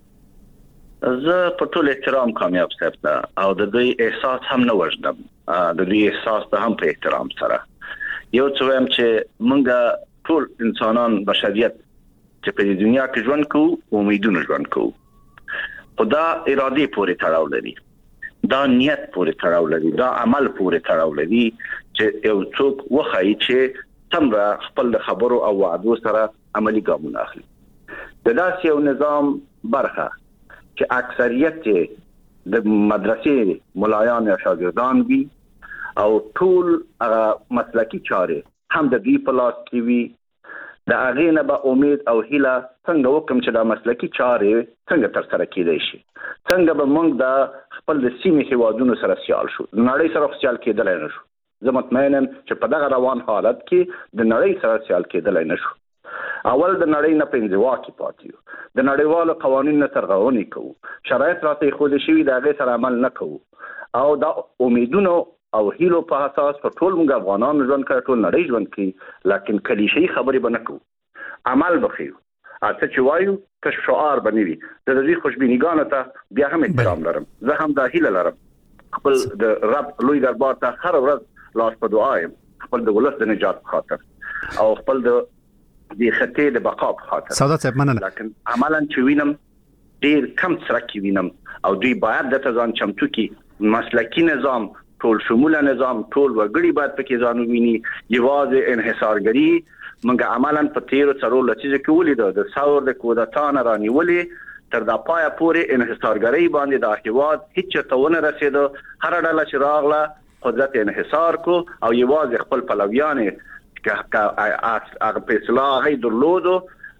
S5: زه په ټول احترام کامیاب صاحب ته او د دوی احساس هم نه وژنم د دوی احساس ته هم په احترام سره یو څه هم چې موږ ټول انسانان بشریت چې په دنیا کې ژوند کوو امیدونه ژوند کوو خدا اراده پورې تړاو لري دا نیت پورې تړاو لري دا عمل پورې تړاو لري چې یو څوک وخایي چې څنګه خپل خبرو او وعدو سره عملی ګامونه اخلي د داسې یو نظام برخه چې اکثریت د مدرسې ملایان او شاګردان وي او ټول مسلکی چارې هم د دې په لاس کې وي د هغه نه به امید او هیله څنګه وکم چې د مسلکی چارې څنګه تر سره کېدای شي څنګه به موږ د خپل د سیمې هیوادونو سره سیال شو نړۍ سره سیال کېدلای نه شو زه مطمئنم چې په دغه روان حالت کې د نړۍ سره سیال کېدلای نه شو اول د نړۍ نه پنځوا کې پاتیو د نړیوالو قوانینو سرغړونې کوو شرایط راته خو د شوی د هغه سره عمل نه کوو او دا امیدونو او هیلو په اساس په ټول موږ افغانانو ژوند کوي ټول نړۍ ژوند کوي لکه کلیشې خبرې به نه کوو عمل بخیو اته چې وایو که شعار بنوي د دې خوشبینیګانو ته بیا هم احترام لرم زه هم د هیله لرم خپل د رب لوی دربار ته هر ورځ لاس په دعا یم خپل د ولس د نجات خاطر او خپل د دې خطې د بقا خاطر
S1: سعادت صاحب مننه
S5: لکه عملاً چې وینم ډیر کم سره کې وینم او دوی باید د ځان چمتو کې مسلکی نظام ټول شموله نظام ټول وګړي باید پکې ځان ویني یوازې انحصارګری موږ عملاً په تیرو څلورو لسیزو کې ولیدو د ثور د کودتا نه رانیولې تر دا پای پورې انحصارګری باندې د هیواد هیڅ ته ونه رسیدو هر ډله چې راغله قدرت انحصار کو او یوازې خپل پلویان که هغه په اصلاح غي درلودو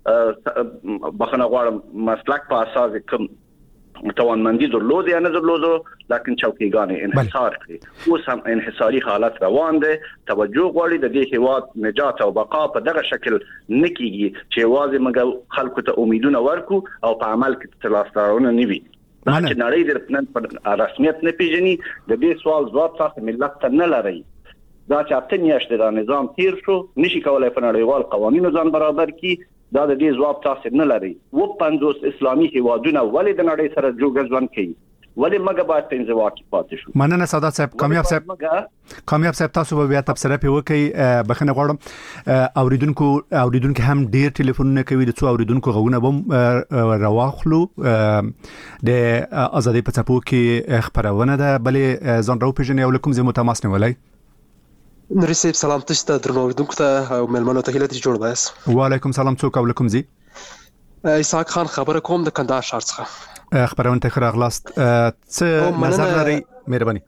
S5: بخنه غواړم مسلک په اساس کوم توانمندی درلود یا نه درلود لکن چوکیګان انحصار کړي اوس هم انحصاري حالت روان دي توجه غواړي د دې هیواد نجات او بقا په دغه شکل نکېږي چې واځي موږ خلکو ته امیدونه ورکو او په عمل کې تلاسtarونه نیوي دا چې نړۍ د نن په رسمیت نه پیژني د دې سوال ځواب تاسو ملت ته نه لري دا چې اته میاشتې دا نظام تیر شو نشي کولای په نړیوال قوانینو ځان برابر کړي دا د دې ځواب تاسو نه لري. و پنځوس اسلامي هیوادونه ولې د نړۍ سره جوړ ژوند کوي؟ ولې موږ باید په انزوا کې پاتې شو؟
S1: مننه سادات صاحب. کامیاب صاحب کامیاب صاحب تاسو به بیا تبصره پی وکي. بخنه غواړم اوریدونکو اوریدونکو هم ډیر ټلیفونونه کوي د څو اوریدونکو غوونه بم رواخلو د ازادي په څپو کې خبرونه ده بلې ځان راو پیژنې او لکم زه متماس نه ولای.
S7: نوري صاحب سلام تاسو ته درنو اوریدونکو ته او ملمنو ته هیله جوړ بس.
S1: وعلیکم سلام. څوک او لکم زی
S7: اسحاق خان خبره کوم د کندهار ښار څخه.
S1: خبرونه ته خیر اغلاست. څه نظر لري مهرباني؟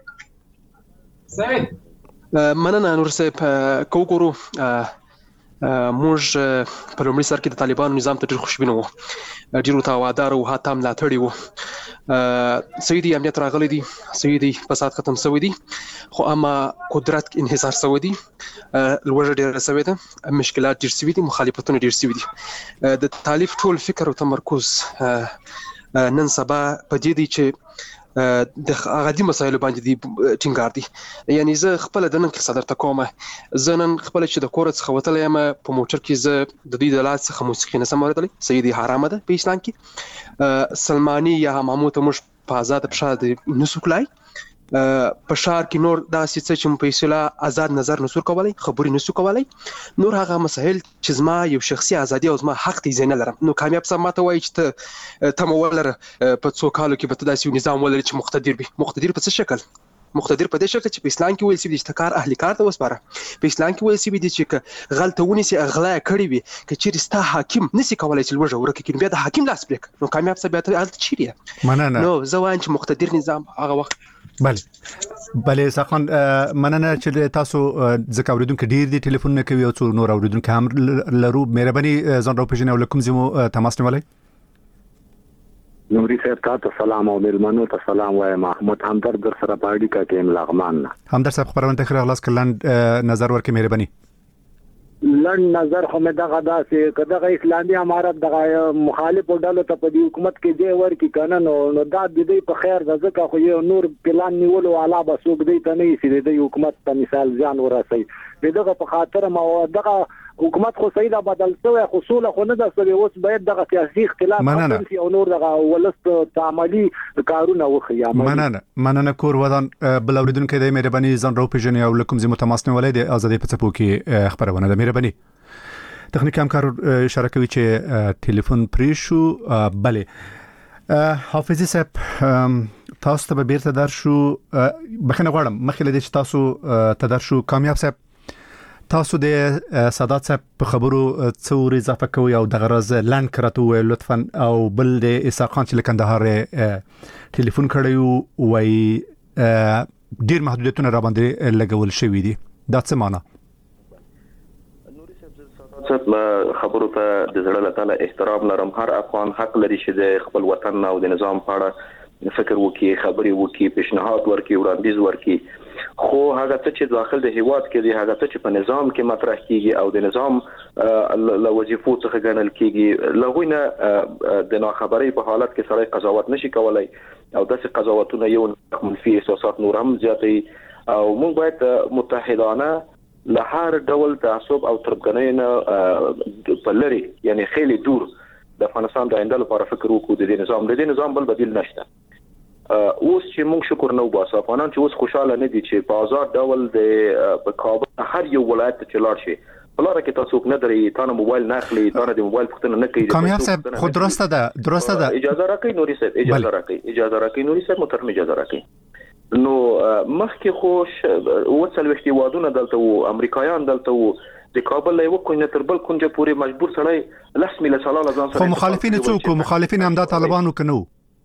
S7: زید مننه نور صاحب. کوګورو موږ په لومړي سر کې د طالبانو نظام ته ډېر خوشبینه وو، ډېر متوادر او حتی ملاتړي وو. سوي امنیت راغلي دي، سوي فساد ختم شوی دي، خو اما قدرت انحصار شوی دي، لوړه ډېره شوې ده، مشکلات ډېر شوي دي، مخالفتونه ډېر شوي دي. د تالیف ټول فکر او تمرکز نن سبا په دې دی چې د غدي مسایلو باندې دی ټینګار دي. یعنی زه خپل د نن کې صدر تکومه زه نن خپل چې د کور څخه وتل یم په موټر کې زه د دې د لاس څخه موسیقي نه سم اوریدل. سیدی حرامه ده په اسلام کې. سلمانی یا محمود مش په آزاد پښه د نسوکلای په شهر کې نور داسې څه چې په اصطلاح آزاد نظر نسور کولای، خبري نسو کولای، نور هغه مسائل چې زما یو شخصي ازادي او زما حق ته زینه لرم. نو کامیاب صاحب ماته وایي چې ته مولره په څو کالو کې به داسې نظام ولري چې مقتدر وي. مقتدر په څه شکل؟ مقتدر په دې شکل چې په اسلام کې ویل شوی چې کار اهلی کار ته وسپاره. په اسلام کې ویل شوی چې غلطونه سي اغلا کړی وي ک چیرې ستا حاکم نسی کولای چې لوجه ورکه کې بیا د حاکم لاس بریک. نو کامیاب صاحب ته حالت چیرې؟
S1: مننه.
S7: نو زه وایم چې مقتدر نظام هغه وخت
S1: بله بله ساخن مننه چې تاسو ځکه اوریدونکو ډیر دي ټلیفون کوي او څو نور اوریدونکو هم لرو. مهرباني ځان راو پیژنئ او لکم زمو تماس نیولای.
S8: نوري صاحب تاسو سلام او ملمنو ته سلام وایم. محمود همدرد در سره پاړی کا کې ملغمان. همدرد
S1: صاحب خبرونه ته خیر اغلاس کلند نظر ورکې مهرباني.
S8: لن نظر خو مې دغه داسې کداغه اسلامي امارت دغه مخالف ډلو ته په دې حکومت کې دی ورکی کنه نو نو دا د دې په خیر د ځکه خو یو نور پلان نیولو علا به سوق دی ته نه سي د حکومت په مثال ځان ورسي دغه په خاطر ما دغه حکومت خو سیدا بدل شوی خصوصا خو نه د سوي اوس باید دغه سیاسي اختلاف او نور دغه ولست تعاملي کارونه وخیا.
S1: مننه مننه کور ودان بل اوریدونکو د مهرباني ځان راو پیژنئ او لکم زمو تماس نیولای د ازادي په څپو کې خبرونه ده. مهرباني تخنیک همکار اشاره کوي چې ټلیفون پری شو. بله حافظي صاحب تاسو ته به بیرته در شو. بخنه غواړم مخکې لدې چې تاسو ته در شو. کامیاب صاحب تاسو د سادات صاحب په خبرو څو اضافه کوي او د غرض لاند کړتو لطفا او بل د اسحاق خان چې کندهار ټلیفون کړیو وای ډیر محدودیتونه را باندې لګول شوې دي. دا څه معنی؟
S3: صاحب خبرو ته د زړه له تله احترام لرم. هر افغان حق لري چې د خپل وطن او د نظام په اړه فکر وکړي، خبري وکړي، پیشنهاد ورکړي، وړاندیز ورکړي. خو هغه څه چې داخل د هیواد کې دی، هغه څه چې په نظام کې مطرح کیږي او د نظام له وظیفو څخه ګڼل کیږي، لغوینه د ناخبرۍ په حالت کې سړی قضاوت نشي کولای او داسې قضاوتونه یو منفي احساسات نور هم زیاتوي. او موږ باید متحدانه له هر ډول تعصب او تربګنۍ نه په لري یعنی خېلی دور د افغانستان د آینده لپاره فکر وکړو. د دې نظام د دې نظام بل بدیل نشته. اوس چې موږ شکر نه وباسو افغانان چې اوس خوشاله نه دي چې په آزاد ډول د په کابل هر یو ولایت ته لاړ شي. بلاره کې تاسو نه دري تاسو موبایل نه اخلي، تاسو د موبایل پښتنه نه کوي.
S1: کامیاب صاحب خود درسته ده درسته ده
S3: اجازه راکړئ نوري صاحب اجازه راکړئ اجازه راکړئ نوري صاحب محترم اجازه راکړئ. نو مخکې خو وڅل وختي وادونه دلته وو، امریکایان دلته وو، د کابل یو کونه تر بل کونجه پورې مجبور سړی لاس میله سلاله ځان سره.
S1: خو مخالفین څوک مخالفین هم د طالبانو کنو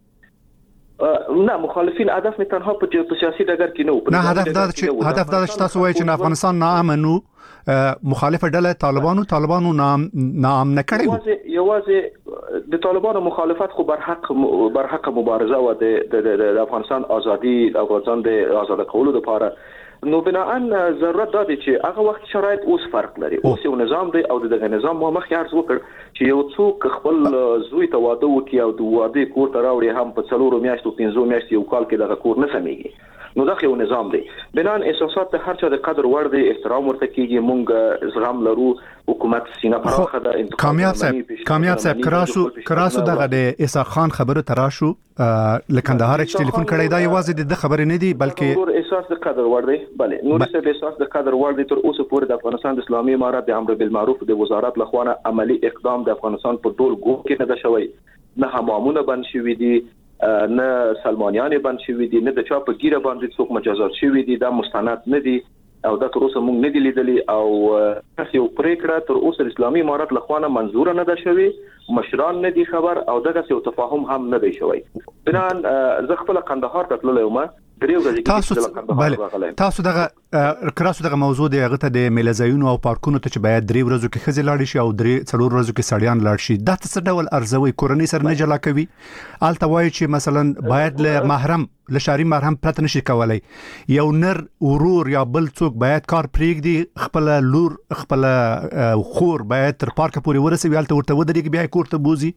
S3: نه مخالفین هدف می تنها په سیاسي ډګر کې نه و.
S1: نه هدف دا چې هدف دا چې تاسو وایي چې افغانستان ناامنو مخالفه ډله طالبانو طالبانو نام نام نه کړی.
S3: یوازې یوازې د طالبانو مخالفت خو برحق برحق مبارزه و د د افغانستان ازادي د افغانستان د آزاد کولو لپاره نو بناءن ضرورت دا دی چې هغه وخت شرایط اوس فرق لري. اوس یو نظام دی او دغه نظام مو مخ یارز وکړ چې یو څوک خپل زوی ته واده وکړي او د واده کور ته راوړي هم په څلورو میاشتو پنځو میاشتو یو کال کې دغه کور نه سمېږي. نو دا یو نظام دی. بنان احساسات ته هر چا د قدر وړ دی، احترام ورته کیږي، مونږ زغم لرو، حکومت سینه پراخه ده.
S1: کامیاب صاحب کامیاب صاحب کراسو کراسو دغه د عیسی خان خبره تراشو لکندهار چې ټلیفون کړی دا یوازې د خبرې نه دی بلکې
S3: نور احساس د قدر وړ دی. بله نور څه احساس د قدر وړ دی. تر اوسه پورې د افغانستان د اسلامي امارت د امر بالمعروف د وزارت لخوا عملی اقدام د افغانستان په ټول ګوټ کې نه ده شوی. نه حمامونه بند شوي دي، نه سلمانیان بند شوي دي، نه د چا په ګیره باندې څوک مجازات شوي دي. دا مستند نه دي او دا تر اوسه موږ نه دي لیدلي او تاسو یو پریکړه تر اوسه اسلامي امارت لخوا منزور نه ده شوی، مشران نه دي خبر او دغه یو تفاهم هم نه دی شوی. بنان زه خپل قندهار ته تللی وم
S1: تاسو بله تاسو دغه کراسو دغه موضوع دی هغه ته د میلزایونو او پارکونو ته چې باید درې ورځو کې خزي لاړ شي او درې څلور ورځو کې سړیان لاړ شي دا څه ډول ارزوي کورنۍ سره نه جلا کوي. الته وایي چې مثلا باید له محرم له شاري محرم پرته نشي کولای، یو نر ورور یا بل څوک باید کار پریږدي، خپل لور خپل خور باید تر پارک پورې ورسوي، الته ورته ودرېږي بیا کور ته بوزي.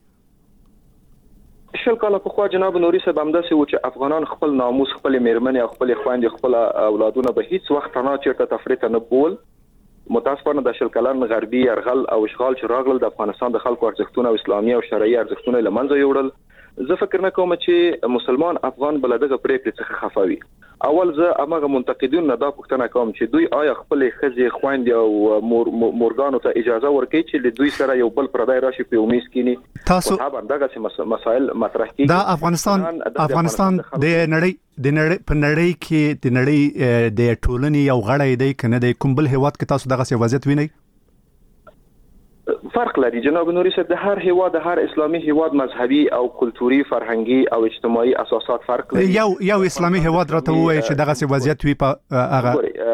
S3: شل کاله په خوا جناب نوري صاحب همداسې و چې افغانان خپل ناموس، خپل میرمنې او خپل خويندې، خپل اولادونه به هیڅ وخت نه چیرته تفریط نه بول. متاسفانه د شل کلن غربي يرغل او اشغال چې راغل د افغانستان د خلکو ارزښتونه او اسلامي او شرعي ارزښتونه لمنځه یوړل. زه فکر نه کوم چې مسلمان افغان بل دغه پریکړې څخه خفوي. اول زه هغه منتقدون نه دا پوښتنه کوم چې دوی آیا خپل خزي خويندې او مور مورګانو ته اجازه ورکړي چې دوی سره یو بل پردای راشي په اومیس کینی؟
S1: تاسو
S3: دغه مسائل مطرح کیږي.
S1: دا افغانستان افغانستان د نړۍ د نړۍ په نړۍ کې د نړۍ د ټولنې یو غړی دی کنه د کوم بل هیواد کې تاسو دغه وضعیت وینئ؟
S3: فرق لري جناب نوري صاحب. د هر هیواد د هر اسلامي هیواد مذهبي او کلتوري فرهنګي او اجتماعي اساسات فرق لري.
S1: یو یو اسلامي هیواد راته وایي چې دغه وضعیت وي په هغه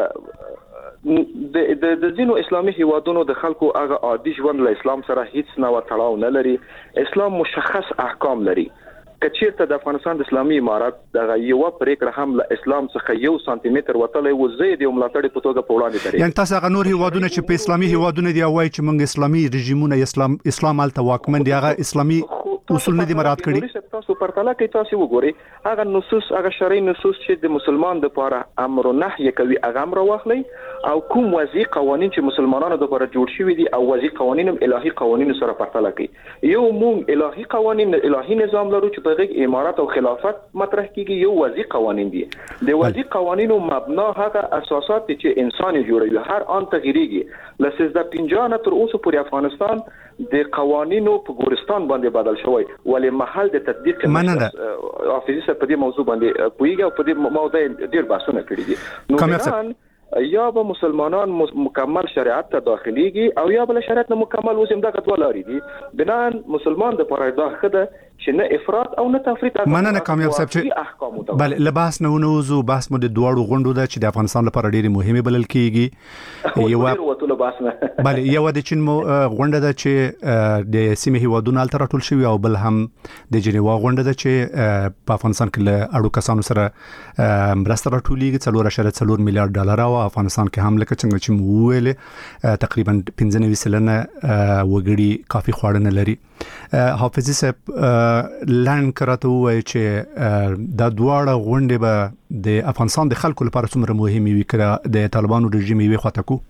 S3: د د د ځینو اسلامي هیوادونو د خلکو هغه عادي ژوند له اسلام سره هیڅ نه تړاو نه لري. اسلام مشخص احکام لري. کچیرته د افغانستان د اسلامي امارت دغه یو پریکړه هم له اسلام څخه یو سانتي متر وتلې و زید یو ملاتړ په توګه په وړاندې درې.
S1: یعنی تاسو هغه نور هیوادونه چې په اسلامي هیوادونه دی وایي چې موږ اسلامي رژیمونه اسلام اسلام الته واکمن دی هغه اسلامي اصول نه دي مراعات کړي.
S3: تاسو پرتله کوي تاسو وګورئ هغه نصوص هغه شرعي نصوص چې د مسلمان د لپاره امر او نهي کوي هغه امر واخلي او کوم وضعي قوانين چې مسلمانانو د لپاره جوړ شوي دي او وضعي قوانين هم الهي قوانين سره پرتله کوي. یو موږ الهي قوانين الهي نظام لرو چې په غږ امارات او خلافت مطرح کیږي، یو وضعي قوانين دي. د وضعي قوانینو مبنا هغه اساسات چې انسان جوړوي هر آن تغیریږي. لسه پنځه نه تر اوسه پورې افغانستان د قوانینو په ګورستان باندې بدل شوی ولې محل د تطبیق حافظي سره په دې موضوع باندې پویږي او په دې موضوع ډیر بحثونه کړي دي. نو یا به مسلمانان مکمل شریعت ته داخليږي او یا بل شریعت نه مکمل وسیم دغه ډول لري دي. بنان مسلمان د پاره دا خده چې نه افراط او نه تفریط.
S1: مننه کامیاب صاحب چې بل لباس نه ونوزو بحث مو د دوړو غونډو ده چې د افغانستان لپاره ډیره مهمه بلل کیږي. یو بل یو د چین مو غونډه ده چې د سیمه هیوادونو التر ټول شوی او بل هم د جنیوا غونډه ده چې په افغانستان کې له اړو کسانو سره مرسته راټولېږي څلور اشاریه څلور میلیارډ ډالر او افغانستان کې هم لکه څنګه چې مو ویل تقریبا پنځه نوي سلنه وګړي کافي خواړه نه لري. حافظي صاحب لاند کراته وایي چې دا دواړه غونډې به د افغانستان د خلکو لپاره څومره مهمه وي کړه د طالبانو رژیم یې خواته کو.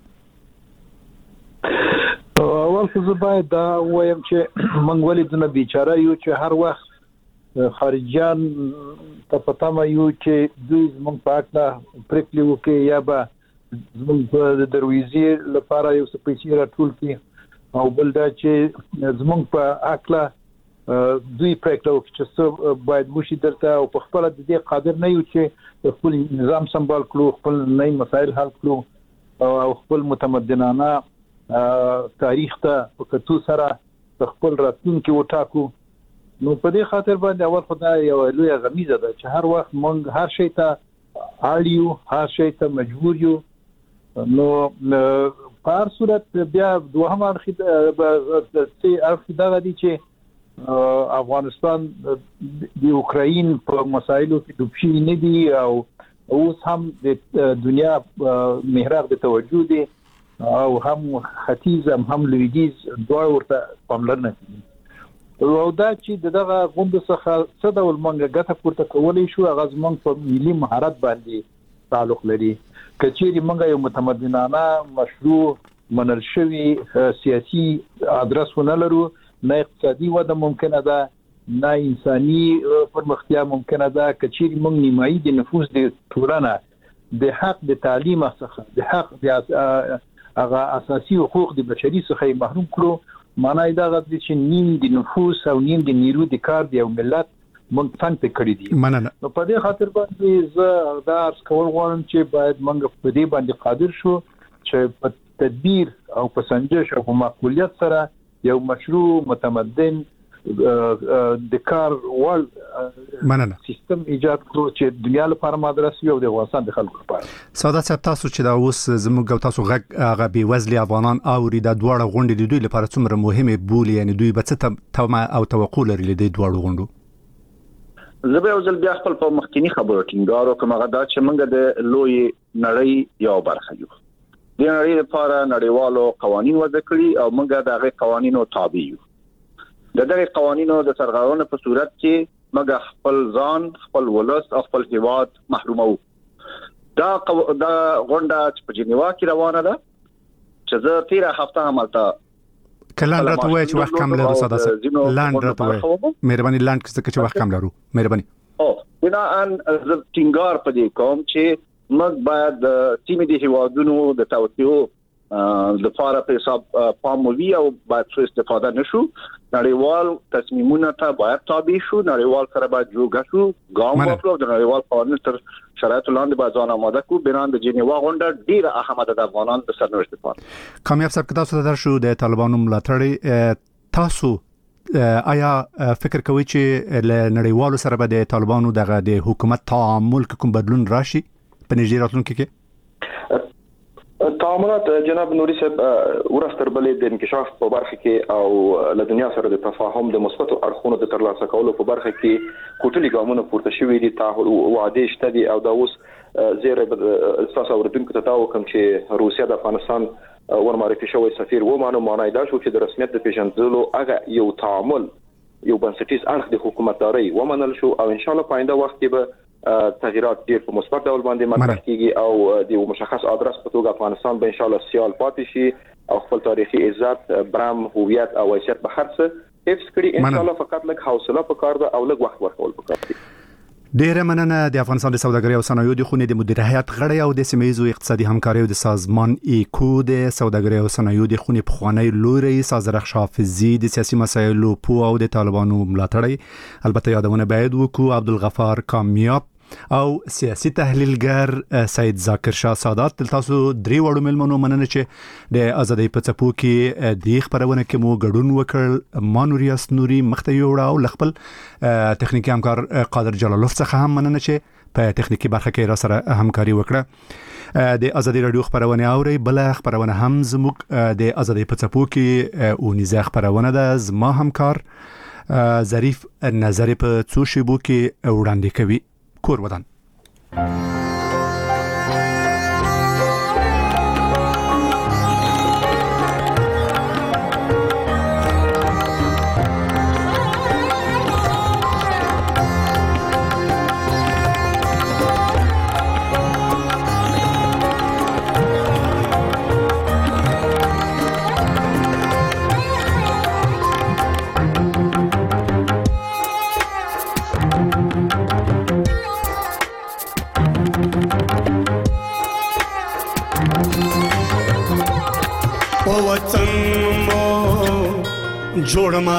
S2: اول څه باید دا وایم چې موږ ولې دنه بیچاره یو چې هر وخت خارجيان ته پتا ما یو چې دوی موږ پاتنه پریکلی وکي یا به زموږ د دروازې لپاره یو څه پیسې راټول کړي او بل دا چې زموږ په اکلا دوی پریکړه وکړي چې باید وشي درته او په خپل د دې قادر نه یو چې خپل نظام سمبال کړو، خپل نوي مسایل حل کړو او خپل متمدنانه تاریخ ته په کتو سره خپل راتلونکي وټاکو. نو په دې خاطر باندې اول خدای یو لوی غمیزه ده چې هر وخت مونږ هر شي ته اړیو، هر شي ته مجبور یو. نو په هر صورت بیا دوهم اړخ د اړخ دغه دي چې افغانستان د اوکراین په مسایلو کې ډوب شي نه دي او اوس هم د دنیا محراق د توجه دي او هم ختیځ هم لویدیز دوه ورته پاملرنه کوي او دا چې دغه غوند څخه څه ډول منګه ګټه پورته کولای شو هغه زمونږ په ملي مهارت باندې تعلق لري کچېری منګه یو متمدنانه مشروع منل شوی سیاسي ادرس ونه لرو نه اقتصادي وده ممکنه ده نه انساني پرمختیا ممکنه ده کچېری موږ نیمایي د نفوس د ټولنه د حق د تعلیم څخه د حق د هغه اساسي حقوق د بشري څخه محروم کړو معنی دا غوډه چې نیم د نفوس او نیم د نیرو د کار دی او ملت موږ څنګه کړی دي
S1: مننه
S2: نو په دې خاطر باندې زه دا ارز کول غواړم چې باید موږ په دې باندې قادر شو چې په تدبیر او په سنجش او په معقولیت سره یو مشروع متمدن د کار ول
S1: مننه
S2: سیستم ایجاد کړو چې دنیا لپاره مدرسې وي او د افغانستان د خلکو لپاره.
S1: سعادت صاحب تاسو چې دا اوس زموږ او تاسو غږ هغه بي وزلي افغانان اوري د دوړه غونډې د دوی لپاره څومره مهمه بولي یعنی دوی به څه تم او توقع لري د دوړو غونډو؟
S5: زه به ځل بیا خپل په مخکینی خبرو ټینګار کوم هغه دا چې موږ د لوی نړۍ یو برخه یو. د نړۍ لپاره نړیوالو قوانين وضع کړي او موږ د هغه قوانینو تابع یو. د دغه قوانینو د سرغړونې په صورت کې موږ خپل ځان خپل ولس او خپل هیواد محرومو. دا قو... دا غونډه چې په جنیوا کې روانه ده چې زه تیره هفته همالته
S1: کلان راته وای چې وخت کم لرو ساده سره لاند راته وای مهرباني لاند کې چې وخت کم لرو مهرباني
S5: او بنا ان زه ټینګار پدې کوم چې موږ باید د ټیمې د هیوادونو د توسعو د فاره په حساب پاموي او باید څه استفاده نشو نړیوال تصمیمونه ته باید تابع شو نړیوال سره باید جوړ شو ګام واخلو د نړیوال قوانینو تر شرایط لاندې باید ځان آماده کو بنان د جنیوا غونډه ډیره اهمه ده د افغانانو د سرنوشت لپاره.
S1: کامیاب صاحب تاسو ته درشو د طالبانو ملاتړ تاسو آیا فکر کوئ چې له نړیوالو سره به د طالبانو دغه د حکومت تعامل کوم بدلون راشي په نږدې راتلونکي کې؟
S3: تعاملات جناب نوري صاحب ورستر بلې د انکشاف په برخه کې او له دنیا سره د تفاهم د مثبتو اړخونو د ترلاسه کولو په برخه کې کوټلي ګامونه پورته شوې دي تعهد وعده شته دي او دا اوس زیره اساس اوردونکو ته دا وکم چې روسیا د افغانستان ورمعرفي شوی سفیر و مانو معنی دا شو چې د رسمیت د پیژندلو هغه یو تعامل یو بنسټیز اړخ د حکومتداري و منل شو او ان شاء الله په آینده وخت کې به تغیرات ډیر په مثبت ډول باندې مطرح کیږي او د مشخص ادرس په توګه افغانستان به ان شاء الله سیال پاتې شي او خپل تاریخي عزت برام هویت او حیثیت به خرڅ حفظ کړي ان شاء الله فقط لږ حوصله پکار ده او لږ وخت ورکول پکار دي.
S1: ډیره مننه د افغانستان د سوداګرۍ او صنایعو د خونې د مدیر هیئت غړی او د سیمه‌ییزو اقتصادي همکارۍ د سازمان ایکو د سوداګرۍ او صنایعو د خونې پخوانی لوی رئیس آذرخش حافظي د سیاسي مسایلو په او د طالبانو ملاتړی البته یادونه باید وکړو عبدالغفار کامیاب او سیاسي تحلیلګر سید ذاکر شاه سادات تاسو درې وړو ملمنو مننه چې د ازادۍ په څپو کې د خبرونه کې مو ګډون وکړ مانوریاس نوري مخته یوړ او خپل تخنیکی همکار قادر جلالوف څخه هم مننه چې په تخنیکی برخه کې را سره همکاري وکړه. د ازادۍ رادیو خبرونه اوري بل خبرونه هم زموږ د ازادۍ په څپو کې او نيزه خبرونه ده زما همکار ظریف نظر په څو شیبو کې وړاندې کوي. کور ودان
S9: جوړ ما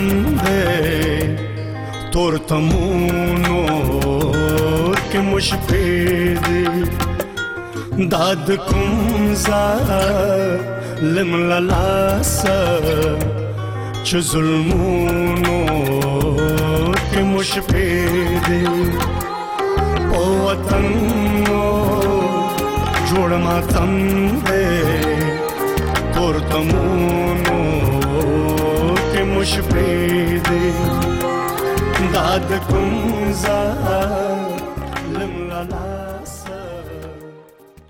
S9: څنګه تور تمونو کې مشفید داد کوم زا لم لاس چې ظلمونو کې مشفید او وطن جوړ ما څنګه تور تمونو مشفید داد کوم زا